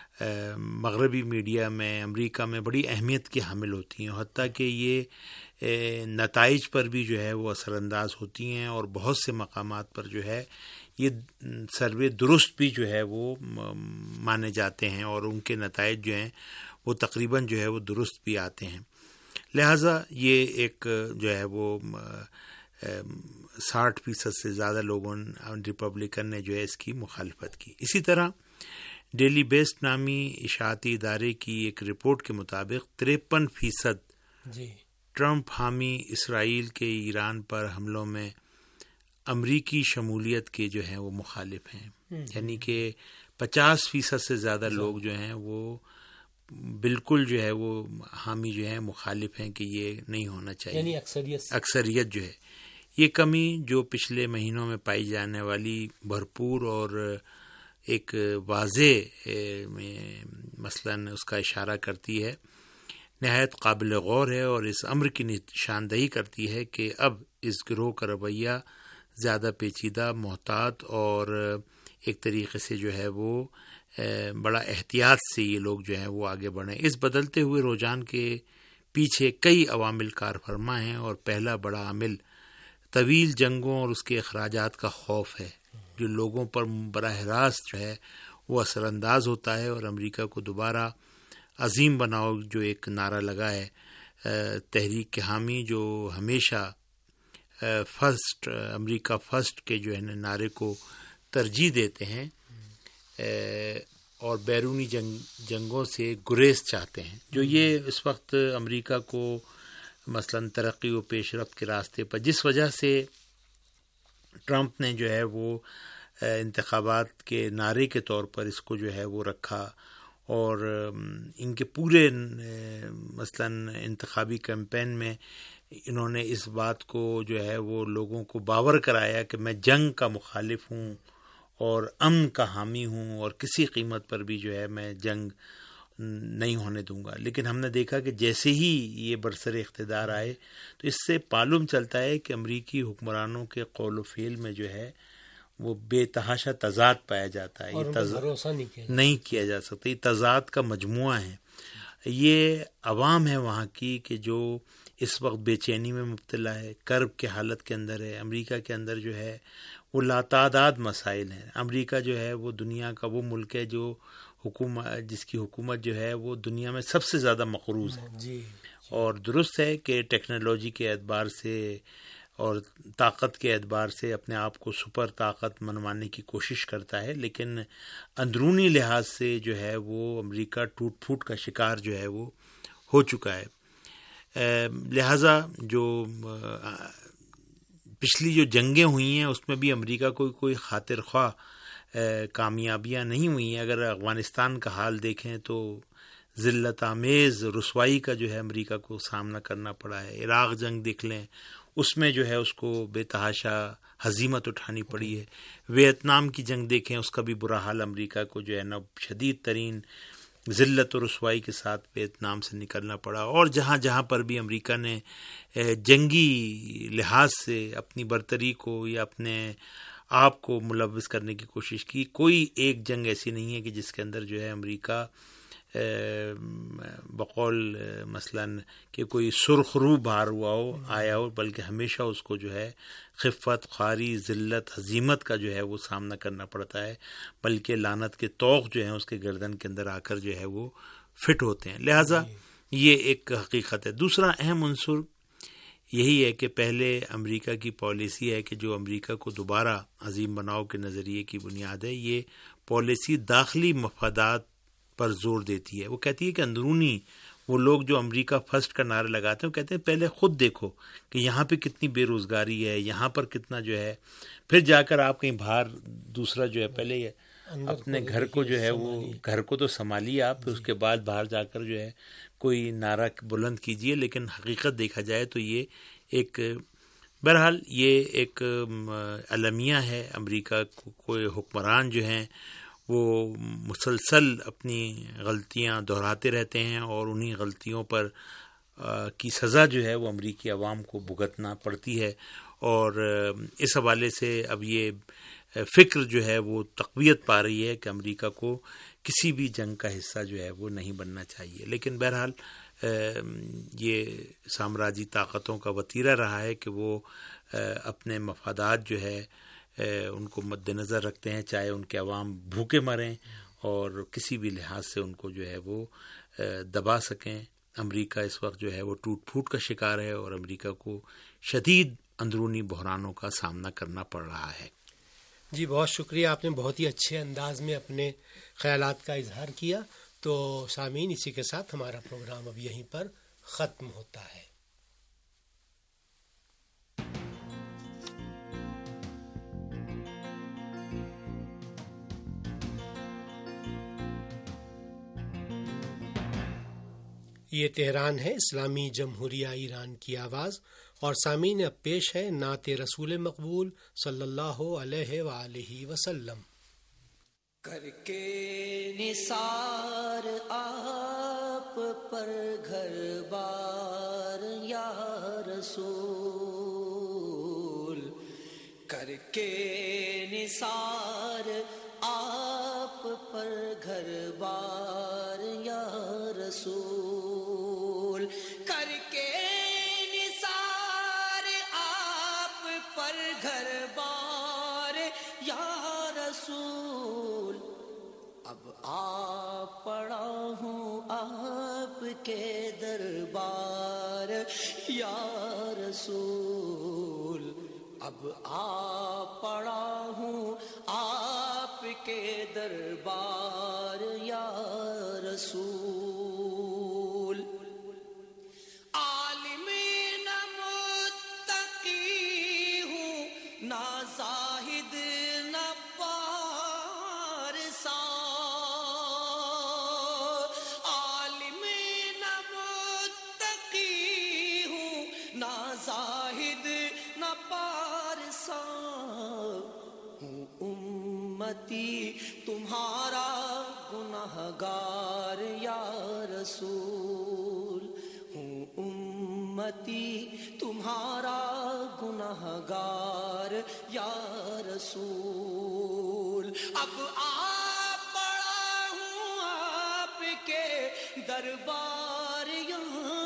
مغربی میڈیا میں امریکہ میں بڑی اہمیت کی حامل ہوتی ہیں، حتیٰ کہ یہ نتائج پر بھی جو ہے وہ اثر انداز ہوتی ہیں، اور بہت سے مقامات پر جو ہے یہ سروے درست بھی جو ہے وہ مانے جاتے ہیں اور ان کے نتائج جو ہیں وہ تقریباً جو ہے وہ درست بھی آتے ہیں۔ لہٰذا یہ ایک جو ہے وہ 60% سے زیادہ لوگوں ریپبلکن نے جو ہے اس کی مخالفت کی۔ اسی طرح ڈیلی بیسٹ نامی اشاعتی ادارے کی ایک رپورٹ کے مطابق 53% ٹرمپ حامی اسرائیل کے ایران پر حملوں میں امریکی شمولیت کے جو ہیں وہ مخالف ہیں۔ یعنی کہ 50% سے زیادہ لوگ جو ہیں وہ بالکل جو ہے وہ حامی جو ہیں مخالف ہیں کہ یہ نہیں ہونا چاہیے، یعنی اکثریت جو ہے۔ یہ کمی جو پچھلے مہینوں میں پائی جانے والی بھرپور اور ایک واضح مثلا اس کا اشارہ کرتی ہے، نہایت قابل غور ہے، اور اس امر کی نشاندہی کرتی ہے کہ اب اس گروہ کا رویہ زیادہ پیچیدہ، محتاط اور ایک طریقے سے جو ہے وہ بڑا احتیاط سے یہ لوگ جو ہیں وہ آگے بڑھیں۔ اس بدلتے ہوئے رجحان کے پیچھے کئی عوامل کار فرما ہیں، اور پہلا بڑا عامل طویل جنگوں اور اس کے اخراجات کا خوف ہے، جو لوگوں پر براہ راست جو ہے وہ اثر انداز ہوتا ہے۔ اور امریکہ کو دوبارہ عظیم بناؤ جو ایک نعرہ لگا ہے تحریک کے حامی، جو ہمیشہ فرسٹ امریکہ فرسٹ کے جو ہے نعرے کو ترجیح دیتے ہیں اور بیرونی جنگوں سے گریز چاہتے ہیں، جو یہ اس وقت امریکہ کو مثلا ترقی و پیش رفت کے راستے پر، جس وجہ سے ٹرمپ نے جو ہے وہ انتخابات کے نعرے کے طور پر اس کو جو ہے وہ رکھا، اور ان کے پورے مثلا انتخابی کیمپین میں انہوں نے اس بات کو جو ہے وہ لوگوں کو باور کرایا کہ میں جنگ کا مخالف ہوں اور امن کا حامی ہوں، اور کسی قیمت پر بھی جو ہے میں جنگ نہیں ہونے دوں گا۔ لیکن ہم نے دیکھا کہ جیسے ہی یہ برسر اقتدار آئے تو اس سے معلوم چلتا ہے کہ امریکی حکمرانوں کے قول و فعل میں جو ہے وہ بے تحاشا تضاد پایا جاتا ہے، یہ بھروسہ نہیں کیا جا سکتا، یہ تضاد کا مجموعہ ہے۔ یہ عوام ہے وہاں کی کہ جو اس وقت بے چینی میں مبتلا ہے، کرب کے حالت کے اندر ہے۔ امریکہ کے اندر جو ہے وہ لاتعداد مسائل ہیں۔ امریکہ جو ہے وہ دنیا کا وہ ملک ہے جو جس کی حکومت جو ہے وہ دنیا میں سب سے زیادہ مقروض ہے، اور درست ہے کہ ٹیکنالوجی کے اعتبار سے اور طاقت کے اعتبار سے اپنے آپ کو سپر طاقت منوانے کی کوشش کرتا ہے، لیکن اندرونی لحاظ سے جو ہے وہ امریکہ ٹوٹ پھوٹ کا شکار جو ہے وہ ہو چکا ہے۔ لہٰذا جو پچھلی جو جنگیں ہوئی ہیں اس میں بھی امریکہ کو کوئی خاطر خواہ کامیابیاں نہیں ہوئی ہیں۔ اگر افغانستان کا حال دیکھیں تو ذلت آمیز رسوائی کا جو ہے امریکہ کو سامنا کرنا پڑا ہے۔ عراق جنگ دیکھ لیں، اس میں جو ہے اس کو بے تحاشا ہزیمت اٹھانی پڑی ہے۔ ویتنام کی جنگ دیکھیں، اس کا بھی برا حال امریکہ کو جو ہے نا شدید ترین ذلت و رسوائی کے ساتھ ویتنام سے نکلنا پڑا۔ اور جہاں جہاں پر بھی امریکہ نے جنگی لحاظ سے اپنی برتری کو یا اپنے آپ کو ملوث کرنے کی کوشش کی، کوئی ایک جنگ ایسی نہیں ہے کہ جس کے اندر جو ہے امریکہ بقول مثلاً کہ کوئی سرخ رو بھار ہوا ہو آیا ہو، بلکہ ہمیشہ اس کو جو ہے خفت، خواری، ذلت، ہزیمت کا جو ہے وہ سامنا کرنا پڑتا ہے، بلکہ لعنت کے طوق جو ہیں اس کے گردن کے اندر آ کر جو ہے وہ فٹ ہوتے ہیں۔ لہٰذا یہ ایک حقیقت ہے۔ دوسرا اہم عنصر یہی ہے کہ پہلے امریکہ کی پالیسی ہے کہ جو امریکہ کو دوبارہ عظیم بناؤ کے نظریے کی بنیاد ہے، یہ پالیسی داخلی مفادات پر زور دیتی ہے۔ وہ کہتی ہے کہ اندرونی وہ لوگ جو امریکہ فرسٹ کا نعرہ لگاتے ہیں، وہ کہتے ہیں پہلے خود دیکھو کہ یہاں پہ کتنی بے روزگاری ہے، یہاں پر کتنا جو ہے، پھر جا کر آپ کہیں باہر دوسرا جو ہے پہلے اپنے گھر کو جو ہے وہ گھر کو تو سنبھالیے آپ، پھر اس کے بعد باہر جا کر جو ہے کوئی نعرہ بلند کیجئے۔ لیکن حقیقت دیکھا جائے تو یہ ایک بہرحال یہ ایک المیہ ہے۔ امریکہ کوئی حکمران جو ہیں وہ مسلسل اپنی غلطیاں دہراتے رہتے ہیں اور انہی غلطیوں پر کی سزا جو ہے وہ امریکی عوام کو بھگتنا پڑتی ہے، اور اس حوالے سے اب یہ فکر جو ہے وہ تقویت پا رہی ہے کہ امریکہ کو کسی بھی جنگ کا حصہ جو ہے وہ نہیں بننا چاہیے۔ لیکن بہرحال یہ سامراجی طاقتوں کا وتیرہ رہا ہے کہ وہ اپنے مفادات جو ہے ان کو مد نظر رکھتے ہیں، چاہے ان کے عوام بھوکے مریں اور کسی بھی لحاظ سے ان کو جو ہے وہ دبا سکیں۔ امریکہ اس وقت جو ہے وہ ٹوٹ پھوٹ کا شکار ہے اور امریکہ کو شدید اندرونی بحرانوں کا سامنا کرنا پڑ رہا ہے۔ جی بہت شکریہ، آپ نے بہت ہی اچھے انداز میں اپنے خیالات کا اظہار کیا۔ تو سامعین، اسی کے ساتھ ہمارا پروگرام اب یہیں پر ختم ہوتا ہے۔ یہ تہران ہے، اسلامی جمہوریہ ایران کی آواز، اور سامعین اب پیش ہے نعت رسول مقبول صلی اللہ علیہ وآلہ وسلم۔ کر کے نثار آپ پر گھر بار یا رسول، کر کے نثار آپ پر گھر بار یا رسول، کر کے نثار آپ پر گھر بار یا رسول، اب آ پڑا ہوں آپ کے دربار یا رسول، اب آ پڑا ہوں آپ کے دربار یا رسول، عالم نہ متقی ہوں نہ زاہد نہ پارسا، عالم نہ متقی ہوں نہ زاہد نہ پارسا، ہوں امتی تمہارا گنہگار یا رسول، ہوں امتی تمہارا گنہگار یا رسول، اب آ پڑا ہوں آپ کے دربار یا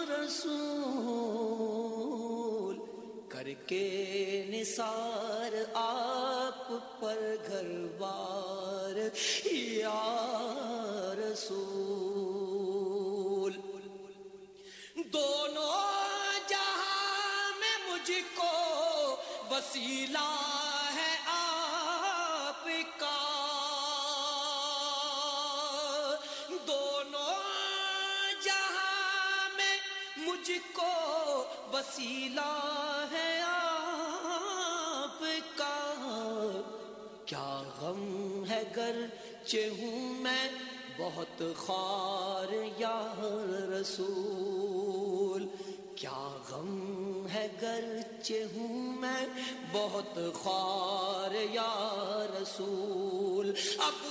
رسول، کر کے نثار آپ پر گھر بار یا رسول، دونوں جہاں میں مجھ کو مجھ کو وسیلہ ہے آپ کا، کیا غم ہے گرچہ ہوں میں بہت خوار یا رسول، کیا غم ہے گرچہ ہوں میں بہت خوار یا رسول، اب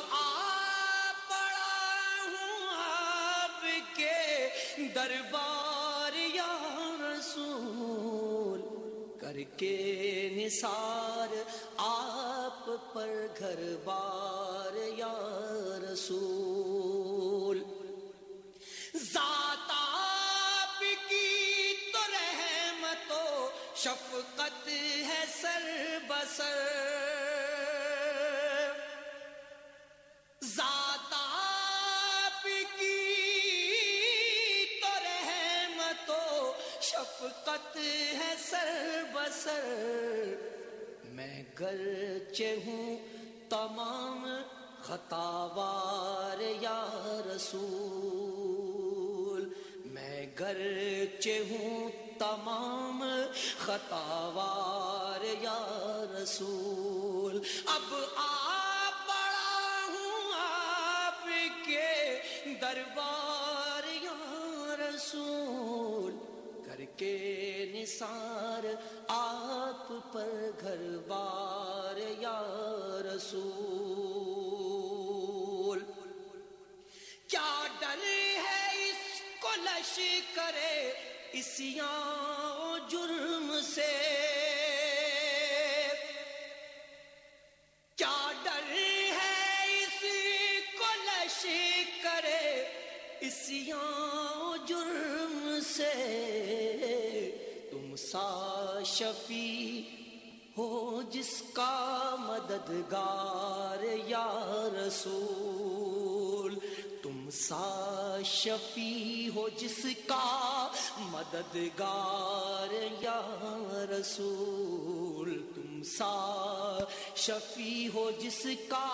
دربار یا رسول، کر کے نثار آپ پر گھر بار یا رسول، ذات آپ کی تو رحمت و شفقت ہے سر بسر، ذات آپ کی شفقت ہے سر بسر، میں گرچہ ہوں تمام خطاوار یا رسول، میں گرچہ ہوں تمام خطاوار یا رسول، اب آپ پڑا ہوں آپ کے دربار یا رسول، کر کے نثار آپ پر گھر بار یا رسول، کیا ڈر ہے اس کو لشکر عصیاں و جرم سے، کیا ڈر ہے اس کو لشکر عصیاں و جرم سے، تم سا شفیع ہو جس کا مددگار یا رسول، تم سا شفیع ہو جس کا مددگار یا رسول، تم سا شفیع ہو جس کا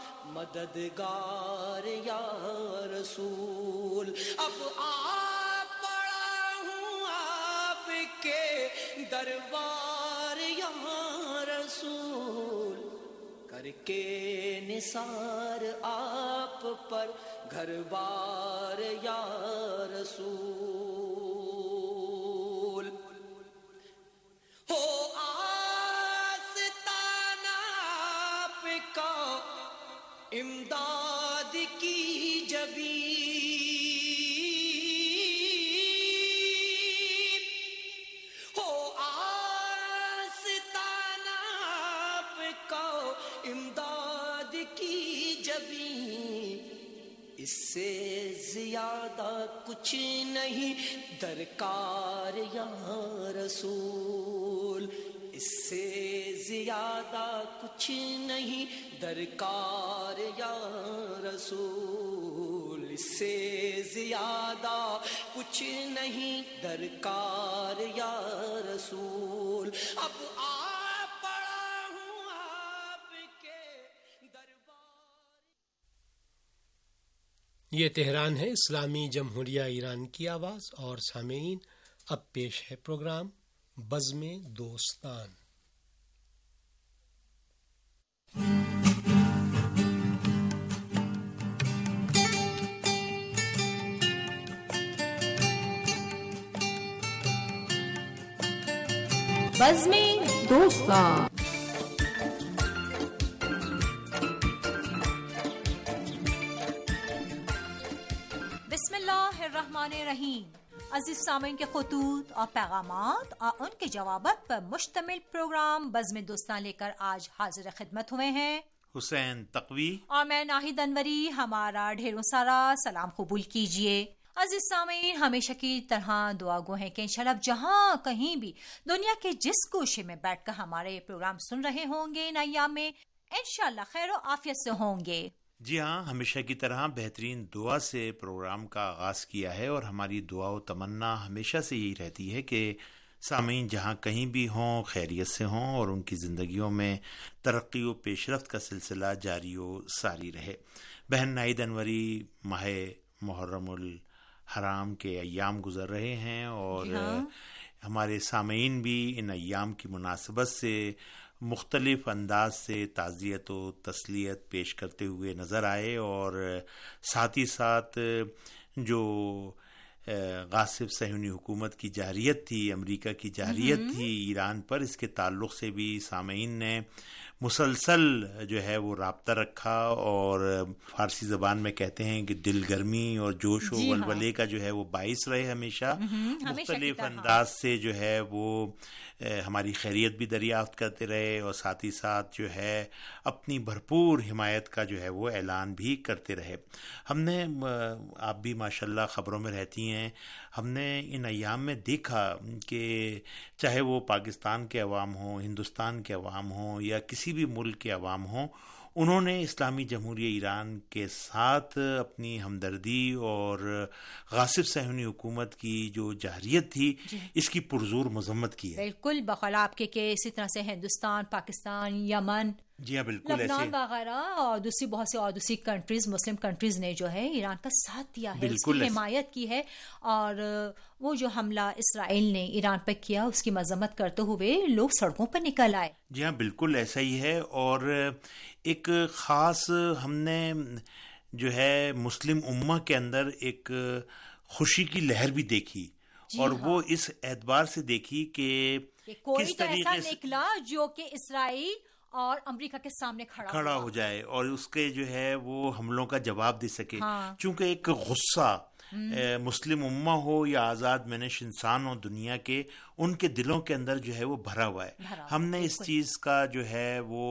مددگار یا رسول، اب آپ پڑا ہوں آپ کے دربار یا رسول، کر کے نثار آپ پر گھر بار یا رسول، ہو آستانہ آپ کا امداد کی جبیں، ہو آستانہ آپ کا امداد کی جبیں، اس سے زیادہ کچھ نہیں درکار یا رسول، اس سے زیادہ کچھ نہیں درکار یا رسول، اس سے زیادہ کچھ نہیں درکار یا رسول، اب آپ پڑا ہوں آپ کے دربار۔ یہ تہران ہے، اسلامی جمہوریہ ایران کی آواز، اور سامعین اب پیش ہے پروگرام بزم دوستان۔ بزم دوستان۔ بسم اللہ الرحمن الرحیم۔ عزیز سامعین کے خطوط اور پیغامات اور ان کے جوابات پر مشتمل پروگرام بزم دوستان لے کر آج حاضر خدمت ہوئے ہیں حسین تقوی اور میں ناہید انوری۔ ہمارا ڈھیروں سارا سلام قبول کیجئے۔ عزیز سامعین، ہمیشہ کی طرح دعا گو ہیں کہ انشاءاللہ آپ جہاں کہیں بھی دنیا کے جس گوشے میں بیٹھ کر ہمارے پروگرام سن رہے ہوں گے ان ایام میں انشاءاللہ خیر و عافیت سے ہوں گے۔ جی ہاں، ہمیشہ کی طرح بہترین دعا سے پروگرام کا آغاز کیا ہے، اور ہماری دعا و تمنا ہمیشہ سے یہی رہتی ہے کہ سامعین جہاں کہیں بھی ہوں خیریت سے ہوں اور ان کی زندگیوں میں ترقی و پیش رفت کا سلسلہ جاری و ساری رہے۔ بہن ناہید انوری ماہ محرم حرام کے ایام گزر رہے ہیں، اور ہمارے سامعین بھی ان ایام کی مناسبت سے مختلف انداز سے تعزیت و تسلیت پیش کرتے ہوئے نظر آئے، اور ساتھ ہی ساتھ جو غاصب صہیونی حکومت کی جارحیت تھی، امریکہ کی جارحیت تھی ایران پر، اس کے تعلق سے بھی سامعین نے مسلسل جو ہے وہ رابطہ رکھا، اور فارسی زبان میں کہتے ہیں کہ دل گرمی اور جوش و ولولے کا جو ہے وہ باعث رہے ہمیشہ مختلف انداز سے جو ہے وہ ہماری خیریت بھی دریافت کرتے رہے، اور ساتھ ہی ساتھ جو ہے اپنی بھرپور حمایت کا جو ہے وہ اعلان بھی کرتے رہے۔ ہم نے، آپ بھی ماشاءاللہ خبروں میں رہتی ہیں، ہم نے ان ایام میں دیکھا کہ چاہے وہ پاکستان کے عوام ہوں، ہندوستان کے عوام ہوں، یا کسی بھی ملک کے عوام ہوں، انہوں نے اسلامی جمہوریہ ایران کے ساتھ اپنی ہمدردی اور غاصب صہیونی حکومت کی جو جارحیت تھی اس کی پرزور مذمت کی ہے۔ بالکل بخلاف کہ اسی طرح سے ہندوستان، پاکستان، یمن، جی ہاں بالکل لبنان وغیرہ اور بہت سی اور دوسری کنٹریز، مسلم کنٹریز نے جو ہے ایران کا ساتھ دیا ہے، اس کی حمایت کی ہے، اور وہ جو حملہ اسرائیل نے ایران پر کیا اس کی مذمت کرتے ہوئے لوگ سڑکوں پر نکل آئے۔ جی ہاں بالکل ایسا ہی ہے، اور ایک خاص ہم نے جو ہے مسلم امہ کے اندر ایک خوشی کی لہر بھی دیکھی، اور وہ اس اعتبار سے دیکھی کہ کوئی تو ایسا نکلا جو کہ اسرائیل اور امریکہ کے سامنے کھڑا ہو جائے اور اس کے جو ہے وہ حملوں کا جواب دے سکے، چونکہ ایک غصہ مسلم امہ ہو یا آزاد منش انسان ہو دنیا کے، ان کے دلوں کے اندر جو ہے وہ بھرا ہوا ہے۔ ہم نے اس چیز کا جو ہے وہ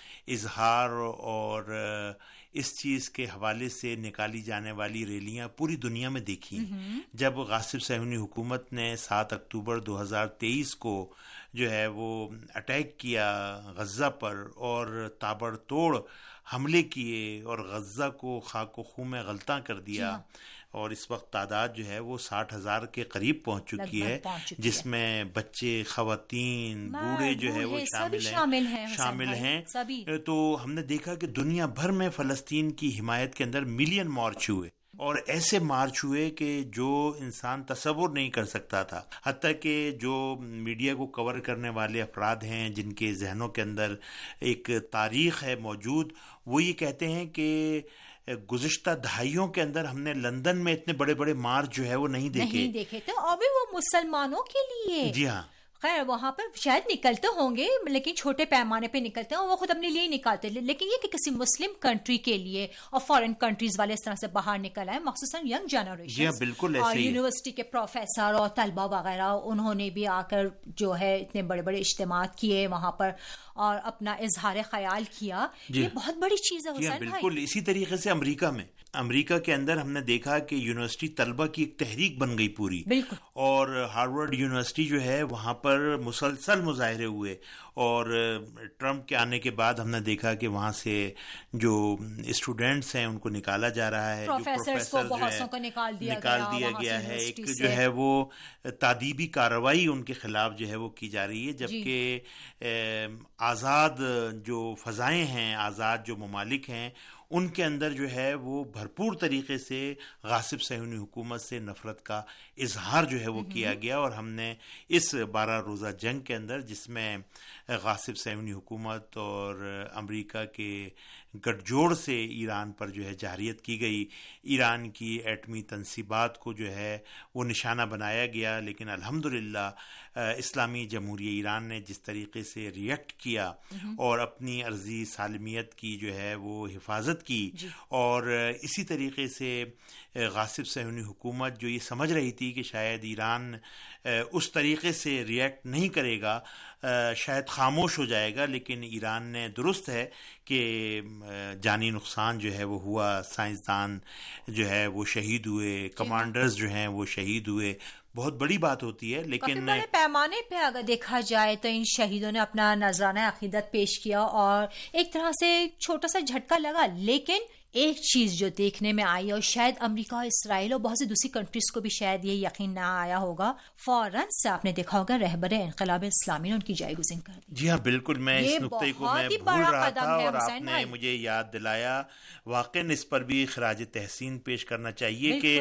اظہار اور اس چیز کے حوالے سے نکالی جانے والی ریلیاں پوری دنیا میں دیکھی ہیں۔ جب غاصب صہیونی حکومت نے 7 اکتوبر 2023 کو جو ہے وہ اٹیک کیا غزہ پر اور تابڑ توڑ حملے کیے اور غزہ کو خاک و خوں میں غلطاں کر دیا، اور اس وقت تعداد جو ہے وہ 60,000 کے قریب پہنچ چکی ہے، جس میں بچے، خواتین، بوڑھے جو ہے وہ شامل ہیں۔ تو ہم نے دیکھا کہ دنیا بھر میں فلسطین کی حمایت کے اندر ملین مارچ ہوئے، اور ایسے مارچ ہوئے کہ جو انسان تصور نہیں کر سکتا تھا، حتیٰ کہ جو میڈیا کو کور کرنے والے افراد ہیں جن کے ذہنوں کے اندر ایک تاریخ ہے موجود، وہ یہ کہتے ہیں کہ گزشتہ دہائیوں کے اندر ہم نے لندن میں اتنے بڑے بڑے مارچ جو ہے وہ نہیں دیکھے تھے، اور بھی وہ مسلمانوں کے لیے۔ جی ہاں، خیر وہاں پر شاید نکلتے ہوں گے لیکن چھوٹے پیمانے پہ نکلتے ہیں، وہ خود اپنے لیے ہی نکالتے ہیں، لیکن یہ کہ کسی مسلم کنٹری کے لیے اور فارن کنٹریز والے اس طرح سے باہر نکل آئے، مخصوصاً ینگ جنریشن، بالکل اور یونیورسٹی کے پروفیسر اور طلبہ وغیرہ، انہوں نے بھی آ کر جو ہے اتنے بڑے بڑے اجتماعات کیے وہاں پر اور اپنا اظہار خیال کیا۔ یہ بہت بڑی چیز ہے حسین بھائی۔ بالکل اسی طریقے سے امریکہ کے اندر ہم نے دیکھا کہ یونیورسٹی طلبہ کی ایک تحریک بن گئی پوری، اور ہارورڈ یونیورسٹی جو ہے وہاں پر مسلسل مظاہرے ہوئے، اور ٹرمپ کے آنے کے بعد ہم نے دیکھا کہ وہاں سے جو اسٹوڈینٹس ہیں ان کو نکالا جا رہا ہے، پروفیسرز کو نکال دیا گیا ہے، ایک جو ہے وہ تادیبی کارروائی ان کے خلاف جو ہے وہ کی جا رہی ہے، جبکہ آزاد جو فضائیں ہیں، آزاد جو ممالک ہیں، ان کے اندر جو ہے وہ بھرپور طریقے سے غاصب صہیونی حکومت سے نفرت کا اظہار جو ہے وہ کیا گیا، اور ہم نے اس 12 روزہ جنگ کے اندر جس میں غاصب صہیونی حکومت اور امریکہ کے گٹھ جوڑ سے ایران پر جو ہے جارحیت کی گئی، ایران کی ایٹمی تنصیبات کو جو ہے وہ نشانہ بنایا گیا، لیکن الحمدللہ اسلامی جمہوریہ ایران نے جس طریقے سے ریئیکٹ کیا اور اپنی عرضی سالمیت کی جو ہے وہ حفاظت کی، اور اسی طریقے سے غاصب صہیونی حکومت جو یہ سمجھ رہی تھی کہ شاید ایران اس طریقے سے ریئیکٹ نہیں کرے گا، شاید خاموش ہو جائے گا، لیکن ایران نے، درست ہے کہ جانی نقصان جو ہے وہ ہوا، سائنسدان جو ہے وہ شہید ہوئے، کمانڈرز جو ہیں وہ شہید ہوئے، بہت بڑی بات ہوتی ہے، لیکن بڑے پیمانے پہ اگر دیکھا جائے تو ان شہیدوں نے اپنا نذرانہ عقیدت پیش کیا اور ایک طرح سے چھوٹا سا جھٹکا لگا، لیکن ایک چیز جو دیکھنے میں آئی اور شاید امریکہ اور اسرائیل اور بہت سی دوسری کنٹریز کو بھی شاید یہ یقین نہ آیا ہوگا، فوراً سے آپ نے دیکھا ہوگا رہبر انقلاب اسلامی نے ان کی جائے گزین کر دی. جی ہاں بالکل، میں اس نقطے کو میں بھول رہا تھا اور آپ نے مجھے یاد دلایا. واقعاً اس پر بھی خراج تحسین پیش کرنا چاہیے کہ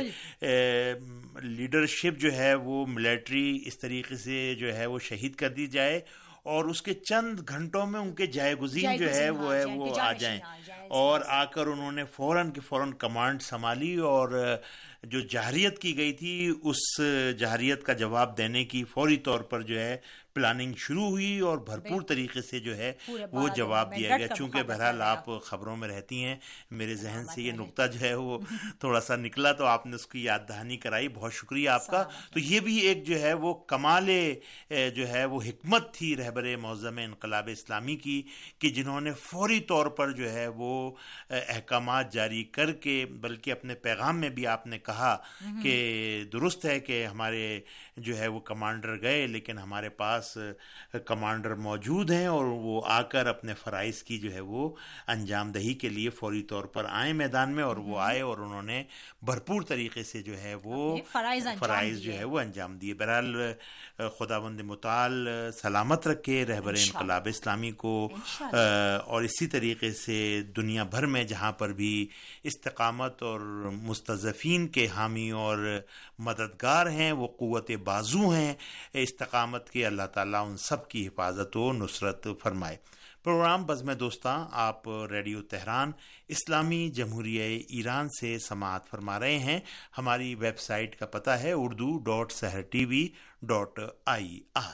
لیڈرشپ جو ہے وہ ملٹری اس طریقے سے جو ہے وہ شہید کر دی جائے اور اس کے چند گھنٹوں میں ان کے جائے گزین جو ہے وہ آ جائیں، اور آ کر انہوں نے فوراً کے فوراً کمانڈ سنبھالی اور جو جہریت کی گئی تھی اس جہریت کا جواب دینے کی فوری طور پر جو ہے پلاننگ شروع ہوئی اور بھرپور طریقے سے جو ہے وہ جواب دیا گیا. چونکہ بہرحال آپ خبروں میں رہتی ہیں، میرے ذہن سے یہ نقطہ جو ہے وہ تھوڑا سا نکلا تو آپ نے اس کی یاد دہانی کرائی، بہت شکریہ آپ کا. تو یہ بھی ایک جو ہے وہ کمال جو ہے وہ حکمت تھی رہبر معظم انقلاب اسلامی کی کہ جنہوں نے فوری طور پر جو ہے وہ احکامات جاری کر کے، بلکہ اپنے پیغام میں بھی آپ نے کہا کہ درست ہے کہ ہمارے جو ہے وہ کمانڈر گئے لیکن ہمارے پاس کمانڈر موجود ہیں اور وہ آ کر اپنے فرائض کی جو ہے وہ انجام دہی کے لیے فوری طور پر آئے میدان میں، اور وہ آئے اور انہوں نے بھرپور طریقے سے جو ہے وہ فرائض جو ہے وہ انجام دیے. بہرحال خداوند متعال سلامت رکھے رہبر انقلاب اسلامی کو، اور اسی طریقے سے دنیا بھر میں جہاں پر بھی استقامت اور مستضعفین کے حامی اور مددگار ہیں، وہ قوت بازو ہیں استقامت کے، اللہ تعالیٰ ان سب کی حفاظت و نصرت فرمائے. پروگرام بزم دوستاں آپ ریڈیو تہران اسلامی جمہوریہ ایران سے سماعت فرما رہے ہیں. ہماری ویب سائٹ کا پتہ ہے urdu.sehrtv.ir.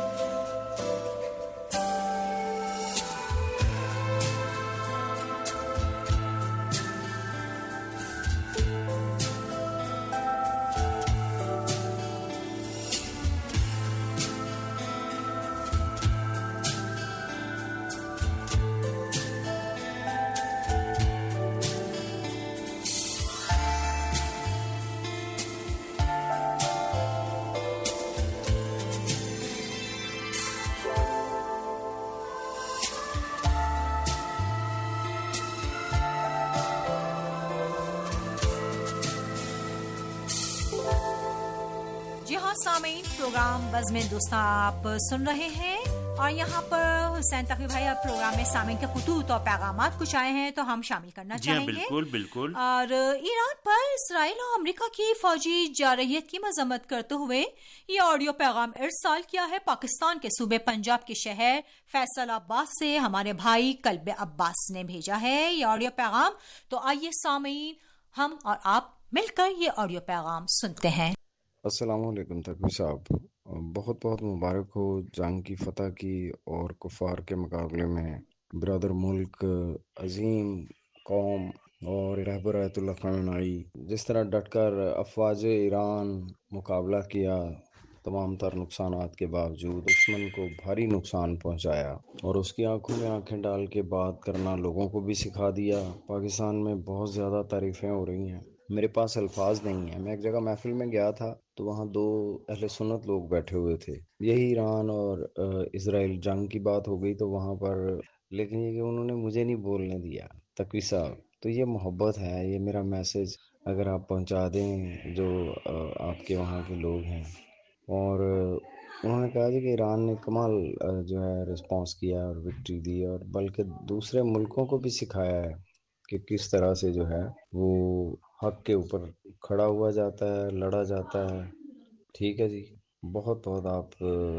سامعین، پروگرام بزم دوستاں آپ سن رہے ہیں اور یہاں پر حسین تقوی بھائی اب پروگرام میں سامعین کے خطوط اور پیغامات کچھ آئے ہیں تو ہم شامل کرنا چاہیں گے. بالکل. اور ایران پر اسرائیل اور امریکہ کی فوجی جارحیت کی مذمت کرتے ہوئے یہ آڈیو پیغام ارسال کیا ہے. پاکستان کے صوبے پنجاب کے شہر فیصل آباد سے ہمارے بھائی کلب عباس نے بھیجا ہے یہ آڈیو پیغام. تو آئیے سامعین ہم اور آپ مل کر یہ آڈیو پیغام سنتے ہیں. السلام علیکم تقوی صاحب، بہت بہت مبارک ہو جنگ کی فتح کی اور کفار کے مقابلے میں برادر ملک، عظیم قوم اور رہبر آیت اللہ خامنہئی جس طرح ڈٹ کر افواج ایران مقابلہ کیا، تمام تر نقصانات کے باوجود دشمن کو بھاری نقصان پہنچایا اور اس کی آنکھوں میں آنکھیں ڈال کے بات کرنا لوگوں کو بھی سکھا دیا. پاکستان میں بہت زیادہ تعریفیں ہو رہی ہیں، میرے پاس الفاظ نہیں ہیں. میں ایک جگہ محفل میں گیا تھا تو وہاں 2 اہل سنت لوگ بیٹھے ہوئے تھے. یہی ایران اور اسرائیل جنگ کی بات ہو گئی تو وہاں پر، لیکن یہ کہ انہوں نے مجھے نہیں بولنے دیا تقوی صاحب. تو یہ محبت ہے، یہ میرا میسج اگر آپ پہنچا دیں جو آپ کے وہاں کے لوگ ہیں. اور انہوں نے کہا کہ ایران نے کمال جو ہے رسپانس کیا اور وکٹری دی، اور بلکہ دوسرے ملکوں کو بھی سکھایا ہے کہ کس طرح سے جو ہے وہ حق کے اوپر کھڑا ہوا جاتا ہے، لڑا جاتا ہے. ٹھیک ہے جی، بہت بہت آپ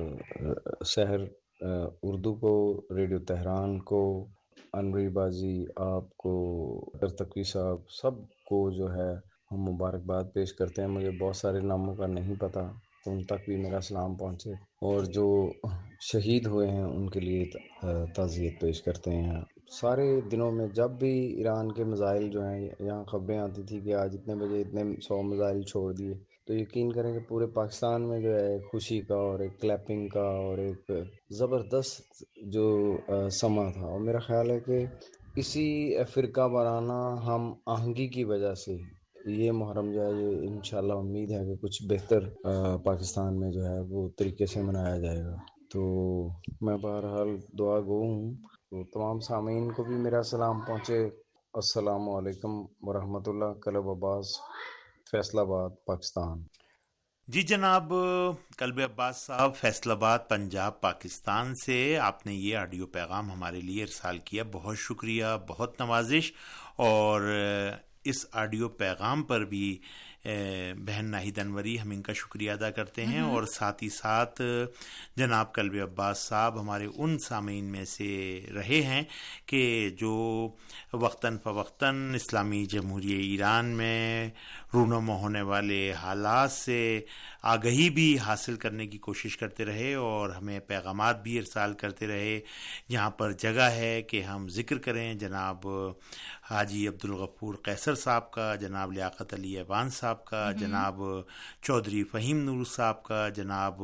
شہر اردو کو، ریڈیو تہران کو، انوری بازی آپ کو، تقوی صاحب، سب کو جو ہے ہم مبارکباد پیش کرتے ہیں. مجھے بہت سارے ناموں کا نہیں پتہ تو ان تک بھی میرا سلام پہنچے، اور جو شہید ہوئے ہیں ان کے لیے تعزیت پیش کرتے ہیں. سارے دنوں میں جب بھی ایران کے میزائل جو ہیں یہاں خبریں آتی تھی کہ آج اتنے بجے اتنے 100 میزائل چھوڑ دیے، تو یقین کریں کہ پورے پاکستان میں جو ہے خوشی کا اور ایک کلیپنگ کا اور ایک زبردست جو سما تھا. اور میرا خیال ہے کہ اسی فرقہ وارانہ ہم آہنگی کی وجہ سے یہ محرم جو ہے یہ انشاءاللہ امید ہے کہ کچھ بہتر پاکستان میں جو ہے وہ طریقے سے منایا جائے گا. تو میں بہرحال دعا گو ہوں، تو تمام سامعین کو بھی میرا سلام پہنچے السلام علیکم ورحمۃ اللہ. کلب عباس، فیصل آباد، پاکستان. جی جناب کلب عباس صاحب، فیصل آباد، پنجاب، پاکستان سے آپ نے یہ آڈیو پیغام ہمارے لیے ارسال کیا. بہت شکریہ، بہت نوازش. اور اس آڈیو پیغام پر بھی بہن ناہید انوری ہم ان کا شکریہ ادا کرتے ہیں. اور ساتھ ہی ساتھ جناب کلب عباس صاحب ہمارے ان سامعین میں سے رہے ہیں کہ جو وقتاً فوقتاً اسلامی جمہوریہ ایران میں رونما ہونے والے حالات سے آگہی بھی حاصل کرنے کی کوشش کرتے رہے اور ہمیں پیغامات بھی ارسال کرتے رہے. جہاں پر جگہ ہے کہ ہم ذکر کریں جناب حاجی عبدالغفور قیصر صاحب کا، جناب لیاقت علی ایوان صاحب کا، جناب چودھری فہیم نور صاحب کا، جناب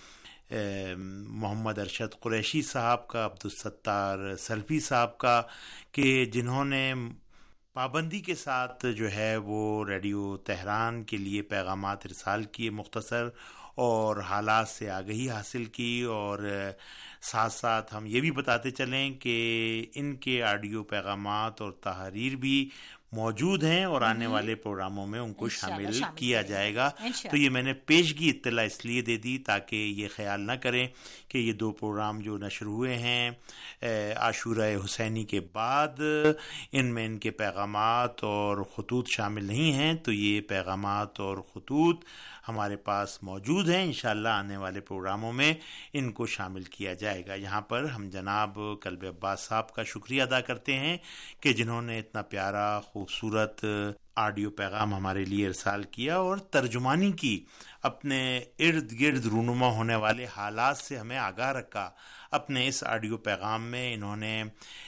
محمد ارشد قریشی صاحب کا، عبدالستار سلفی صاحب کا، کہ جنہوں نے پابندی کے ساتھ جو ہے وہ ریڈیو تہران کے لیے پیغامات ارسال کیے مختصر، اور حالات سے آگہی حاصل کی. اور ساتھ ساتھ ہم یہ بھی بتاتے چلیں کہ ان کے آڈیو پیغامات اور تحریر بھی موجود ہیں اور آنے والے پروگراموں میں ان کو شامل کیا جائے گا. تو یہ میں نے پیشگی اطلاع اس لیے دے دی تاکہ یہ خیال نہ کریں کہ یہ 2 پروگرام جو نشر ہوئے ہیں عاشورہ حسینی کے بعد ان میں ان کے پیغامات اور خطوط شامل نہیں ہیں. تو یہ پیغامات اور خطوط ہمارے پاس موجود ہیں. انشاءاللہ آنے والے پروگراموں میں ان کو شامل کیا جائے گا. یہاں پر ہم جناب کلب عباس صاحب کا شکریہ ادا کرتے ہیں کہ جنہوں نے اتنا پیارا خوبصورت آڈیو پیغام ہمارے لیے ارسال کیا اور ترجمانی کی، اپنے ارد گرد رونما ہونے والے حالات سے ہمیں آگاہ رکھا. اپنے اس آڈیو پیغام میں انہوں نے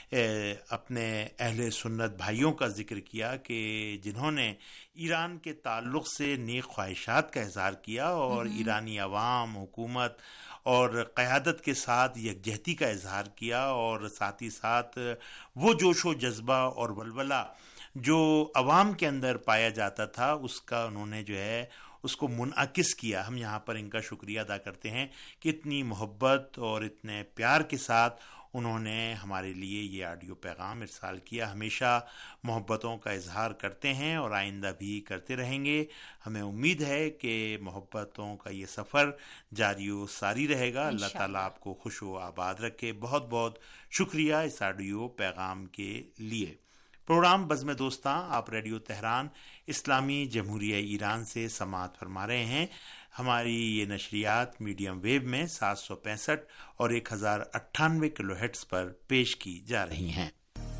اپنے اہل سنت بھائیوں کا ذکر کیا کہ جنہوں نے ایران کے تعلق سے نیک خواہشات کا اظہار کیا اور ایرانی عوام، حکومت اور قیادت کے ساتھ یکجہتی کا اظہار کیا، اور ساتھ ہی ساتھ وہ جوش و جذبہ اور ولولہ جو عوام کے اندر پایا جاتا تھا اس کا انہوں نے جو ہے اس کو منعکس کیا. ہم یہاں پر ان کا شکریہ ادا کرتے ہیں کہ اتنی محبت اور اتنے پیار کے ساتھ انہوں نے ہمارے لیے یہ آڈیو پیغام ارسال کیا. ہمیشہ محبتوں کا اظہار کرتے ہیں اور آئندہ بھی کرتے رہیں گے. ہمیں امید ہے کہ محبتوں کا یہ سفر جاری و ساری رہے گا. اللہ تعالیٰ آپ کو خوش و آباد رکھے. بہت بہت شکریہ اس آڈیو پیغام کے لیے. پروگرام بزم دوستاں آپ ریڈیو تہران اسلامی جمہوریہ ایران سے سماعت فرما رہے ہیں. ہماری یہ نشریات میڈیم ویو میں 765 اور 1098 کلو ہرٹز پر پیش کی جا رہی ہیں.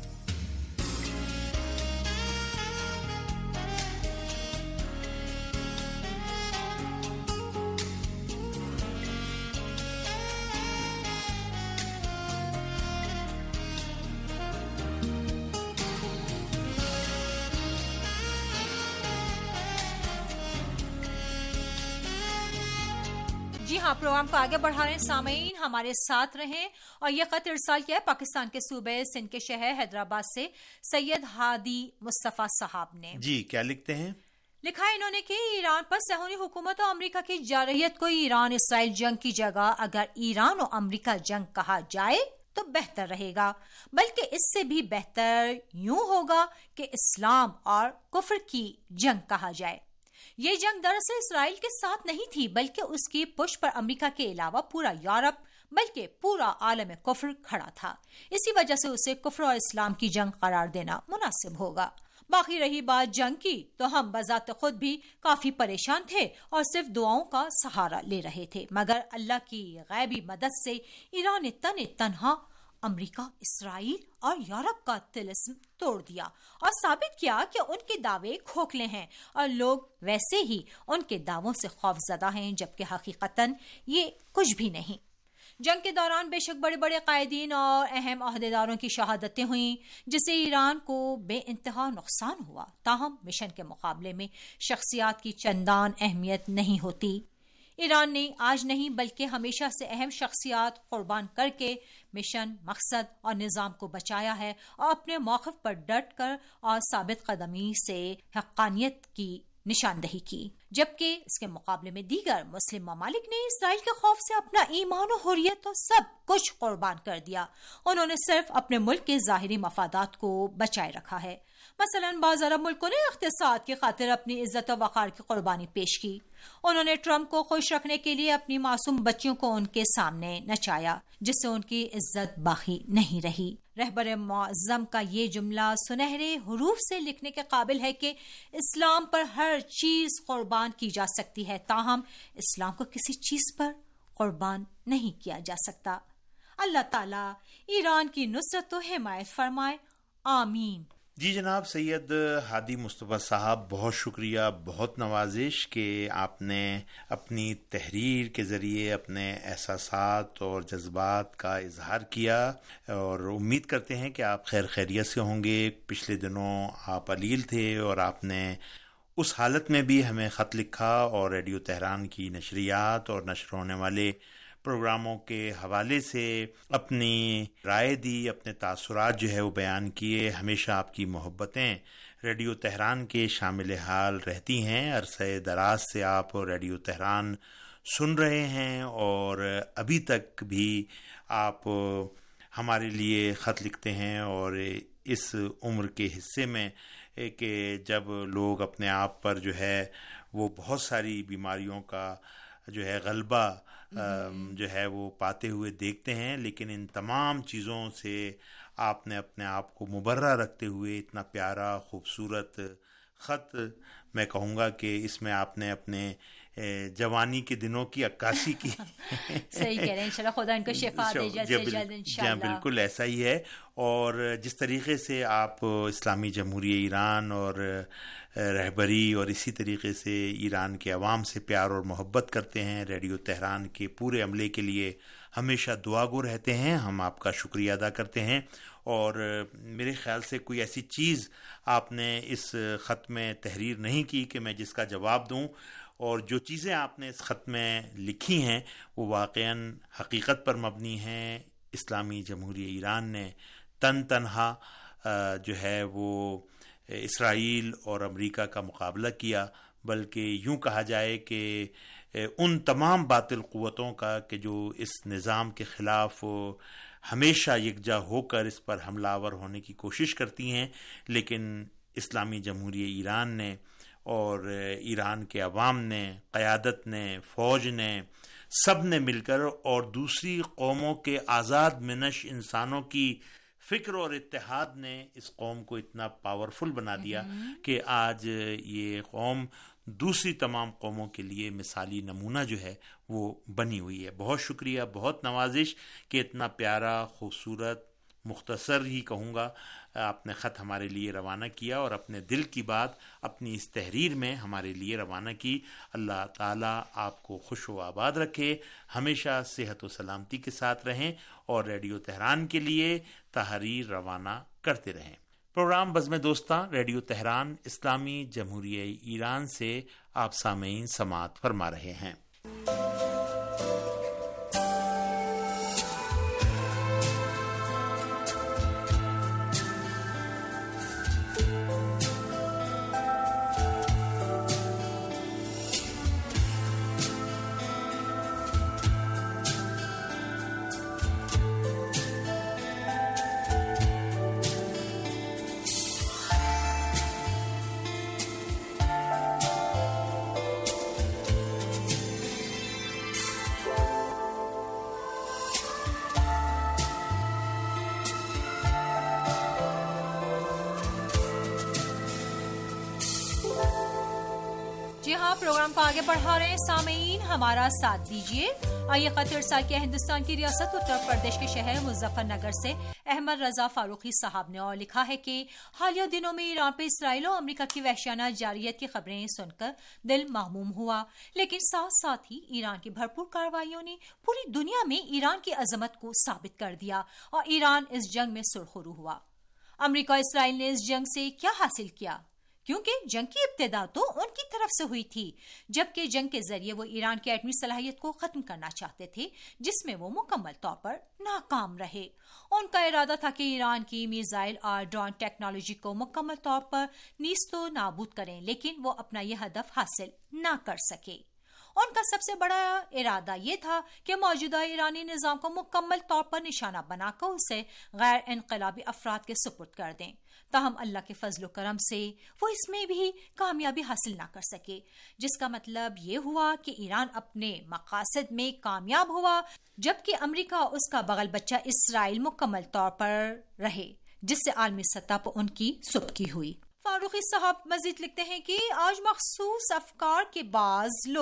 جی ہاں، پروگرام کو آگے بڑھا رہے ہیں. سامعین ہمارے ساتھ رہیں. اور یہ خط ارسال کیا ہے پاکستان کے صوبے سندھ کے شہر حیدرآباد سے سید ہادی مصطفیٰ صاحب نے. جی کیا لکھتے ہیں؟ لکھا ہے انہوں نے کہ ایران پر صہیونی حکومت اور امریکہ کی جارحیت کو ایران اسرائیل جنگ کی جگہ اگر ایران اور امریکہ جنگ کہا جائے تو بہتر رہے گا، بلکہ اس سے بھی بہتر یوں ہوگا کہ اسلام اور کفر کی جنگ کہا جائے. یہ جنگ دراصل اسرائیل کے ساتھ نہیں تھی، بلکہ اس کی پشت پر امریکہ کے علاوہ پورا یورپ بلکہ پورا عالم کفر کھڑا تھا. اسی وجہ سے اسے کفر اور اسلام کی جنگ قرار دینا مناسب ہوگا. باقی رہی بات جنگ کی تو ہم بذات خود بھی کافی پریشان تھے اور صرف دعاؤں کا سہارا لے رہے تھے، مگر اللہ کی غیبی مدد سے ایران نے تنہا امریکہ، اسرائیل اور یورپ کا طلسم توڑ دیا اور ثابت کیا کہ ان کے دعوے کھوکھلے ہیں اور لوگ ویسے ہی ان کے دعووں سے خوف زدہ ہیں، جبکہ حقیقتاً یہ کچھ بھی نہیں. جنگ کے دوران بے شک بڑے بڑے قائدین اور اہم عہدیداروں کی شہادتیں ہوئیں، جس سے ایران کو بے انتہا نقصان ہوا. تاہم مشن کے مقابلے میں شخصیات کی چندان اہمیت نہیں ہوتی. ایران نے آج نہیں بلکہ ہمیشہ سے اہم شخصیات قربان کر کے مشن، مقصد اور نظام کو بچایا ہے اور اپنے موقف پر ڈٹ کر اور ثابت قدمی سے حقانیت کی نشاندہی کی، جبکہ اس کے مقابلے میں دیگر مسلم ممالک نے اسرائیل کے خوف سے اپنا ایمان و حریت و سب کچھ قربان کر دیا۔ انہوں نے صرف اپنے ملک کے ظاہری مفادات کو بچائے رکھا ہے۔ مثلا بعض عرب ملکوں نے اقتصاد کی خاطر اپنی عزت و وقار کی قربانی پیش کی۔ انہوں نے ٹرمپ کو خوش رکھنے کے لیے اپنی معصوم بچیوں کو ان کے سامنے نچایا، جس سے ان کی عزت باقی نہیں رہی۔ رہبر معظم کا یہ جملہ سنہرے حروف سے لکھنے کے قابل ہے کہ اسلام پر ہر چیز قربان کی جا سکتی ہے، تاہم اسلام کو کسی چیز پر قربان نہیں کیا جا سکتا۔ اللہ تعالیٰ ایران کی نصرت و حمایت فرمائے، آمین۔ جی جناب سید ہادی مصطفیٰ صاحب، بہت شکریہ، بہت نوازش کہ آپ نے اپنی تحریر کے ذریعے اپنے احساسات اور جذبات کا اظہار کیا، اور امید کرتے ہیں کہ آپ خیر خیریت سے ہوں گے۔ پچھلے دنوں آپ علیل تھے اور آپ نے اس حالت میں بھی ہمیں خط لکھا اور ریڈیو تہران کی نشریات اور نشر ہونے والے پروگراموں کے حوالے سے اپنی رائے دی، اپنے تاثرات جو ہے وہ بیان کیے۔ ہمیشہ آپ کی محبتیں ریڈیو تہران کے شامل حال رہتی ہیں۔ عرصہ دراز سے آپ ریڈیو تہران سن رہے ہیں اور ابھی تک بھی آپ ہمارے لیے خط لکھتے ہیں، اور اس عمر کے حصے میں کہ جب لوگ اپنے آپ پر جو ہے وہ بہت ساری بیماریوں کا جو ہے غلبہ جو ہے وہ پاتے ہوئے دیکھتے ہیں، لیکن ان تمام چیزوں سے آپ نے اپنے آپ کو مبرہ رکھتے ہوئے اتنا پیارا خوبصورت خط، میں کہوں گا کہ اس میں آپ نے اپنے جوانی کے دنوں کی عکاسی کی۔ صحیح کہہ رہے ہیں، انشاءاللہ خدا ان کو شفا دے جلد سے جلد انشاءاللہ۔ بالکل ایسا ہی ہے، اور جس طریقے سے آپ اسلامی جمہوریہ ایران اور رہبری اور اسی طریقے سے ایران کے عوام سے پیار اور محبت کرتے ہیں، ریڈیو تہران کے پورے عملے کے لیے ہمیشہ دعا گو رہتے ہیں، ہم آپ کا شکریہ ادا کرتے ہیں۔ اور میرے خیال سے کوئی ایسی چیز آپ نے اس خط میں تحریر نہیں کی کہ میں جس کا جواب دوں، اور جو چیزیں آپ نے اس خط میں لکھی ہیں وہ واقعاً حقیقت پر مبنی ہیں۔ اسلامی جمہوریہ ایران نے تنہا جو ہے وہ اسرائیل اور امریکہ کا مقابلہ کیا، بلکہ یوں کہا جائے کہ ان تمام باطل قوتوں کا کہ جو اس نظام کے خلاف ہمیشہ یکجا ہو کر اس پر حملہ آور ہونے کی کوشش کرتی ہیں، لیکن اسلامی جمہوریہ ایران نے اور ایران کے عوام نے، قیادت نے، فوج نے، سب نے مل کر اور دوسری قوموں کے آزاد منش انسانوں کی فکر اور اتحاد نے اس قوم کو اتنا پاورفل بنا دیا کہ آج یہ قوم دوسری تمام قوموں کے لیے مثالی نمونہ جو ہے وہ بنی ہوئی ہے۔ بہت شکریہ، بہت نوازش کہ اتنا پیارا، خوبصورت، مختصر ہی کہوں گا آپ نے خط ہمارے لیے روانہ کیا، اور اپنے دل کی بات اپنی اس تحریر میں ہمارے لیے روانہ کی۔ اللہ تعالیٰ آپ کو خوش و آباد رکھے، ہمیشہ صحت و سلامتی کے ساتھ رہیں، اور ریڈیو تہران کے لیے تحریر روانہ کرتے رہیں۔ پروگرام بزم دوستاں ریڈیو تہران اسلامی جمہوریہ ایران سے آپ سامعین سماعت فرما رہے ہیں۔ جی ہاں، پروگرام کو آگے بڑھا رہے ہیں سامعین، ہمارا ساتھ دیجیے۔ آئیے خط ارسال کیا ہندوستان کی ریاست اتر پردیش کے شہر مظفر نگر سے احمد رضا فاروقی صاحب نے، اور لکھا ہے کہ حالیہ دنوں میں ایران پہ اسرائیل اور امریکہ کی وحشیانہ جارحیت کی خبریں سن کر دل مغموم ہوا، لیکن ساتھ ساتھ ہی ایران کی بھرپور کارروائیوں نے پوری دنیا میں ایران کی عظمت کو ثابت کر دیا اور ایران اس جنگ میں سرخرو ہوا۔ امریکہ اور اسرائیل نے اس جنگ سے کیا حاصل کیا؟ کیونکہ جنگ کی ابتدا تو ان کی طرف سے ہوئی تھی، جبکہ جنگ کے ذریعے وہ ایران کی ایٹمی صلاحیت کو ختم کرنا چاہتے تھے، جس میں وہ مکمل طور پر ناکام رہے۔ ان کا ارادہ تھا کہ ایران کی میزائل اور ڈرون ٹیکنالوجی کو مکمل طور پر نیست و نابود کریں، لیکن وہ اپنا یہ ہدف حاصل نہ کر سکے۔ ان کا سب سے بڑا ارادہ یہ تھا کہ موجودہ ایرانی نظام کو مکمل طور پر نشانہ بنا کر اسے غیر انقلابی افراد کے سپرد کر دیں۔ تاہم اللہ کے فضل و کرم سے وہ اس میں بھی کامیابی حاصل نہ کر سکے، جس کا مطلب یہ ہوا کہ ایران اپنے مقاصد میں کامیاب ہوا، جبکہ امریکہ اور اس کا بغل بچہ اسرائیل مکمل طور پر رہے، جس سے عالمی سطح پر ان کی سبکی ہوئی۔ فاروقی صاحب مزید لکھتے ہیں کہ آج مخصوص افکار کے بعض لوگ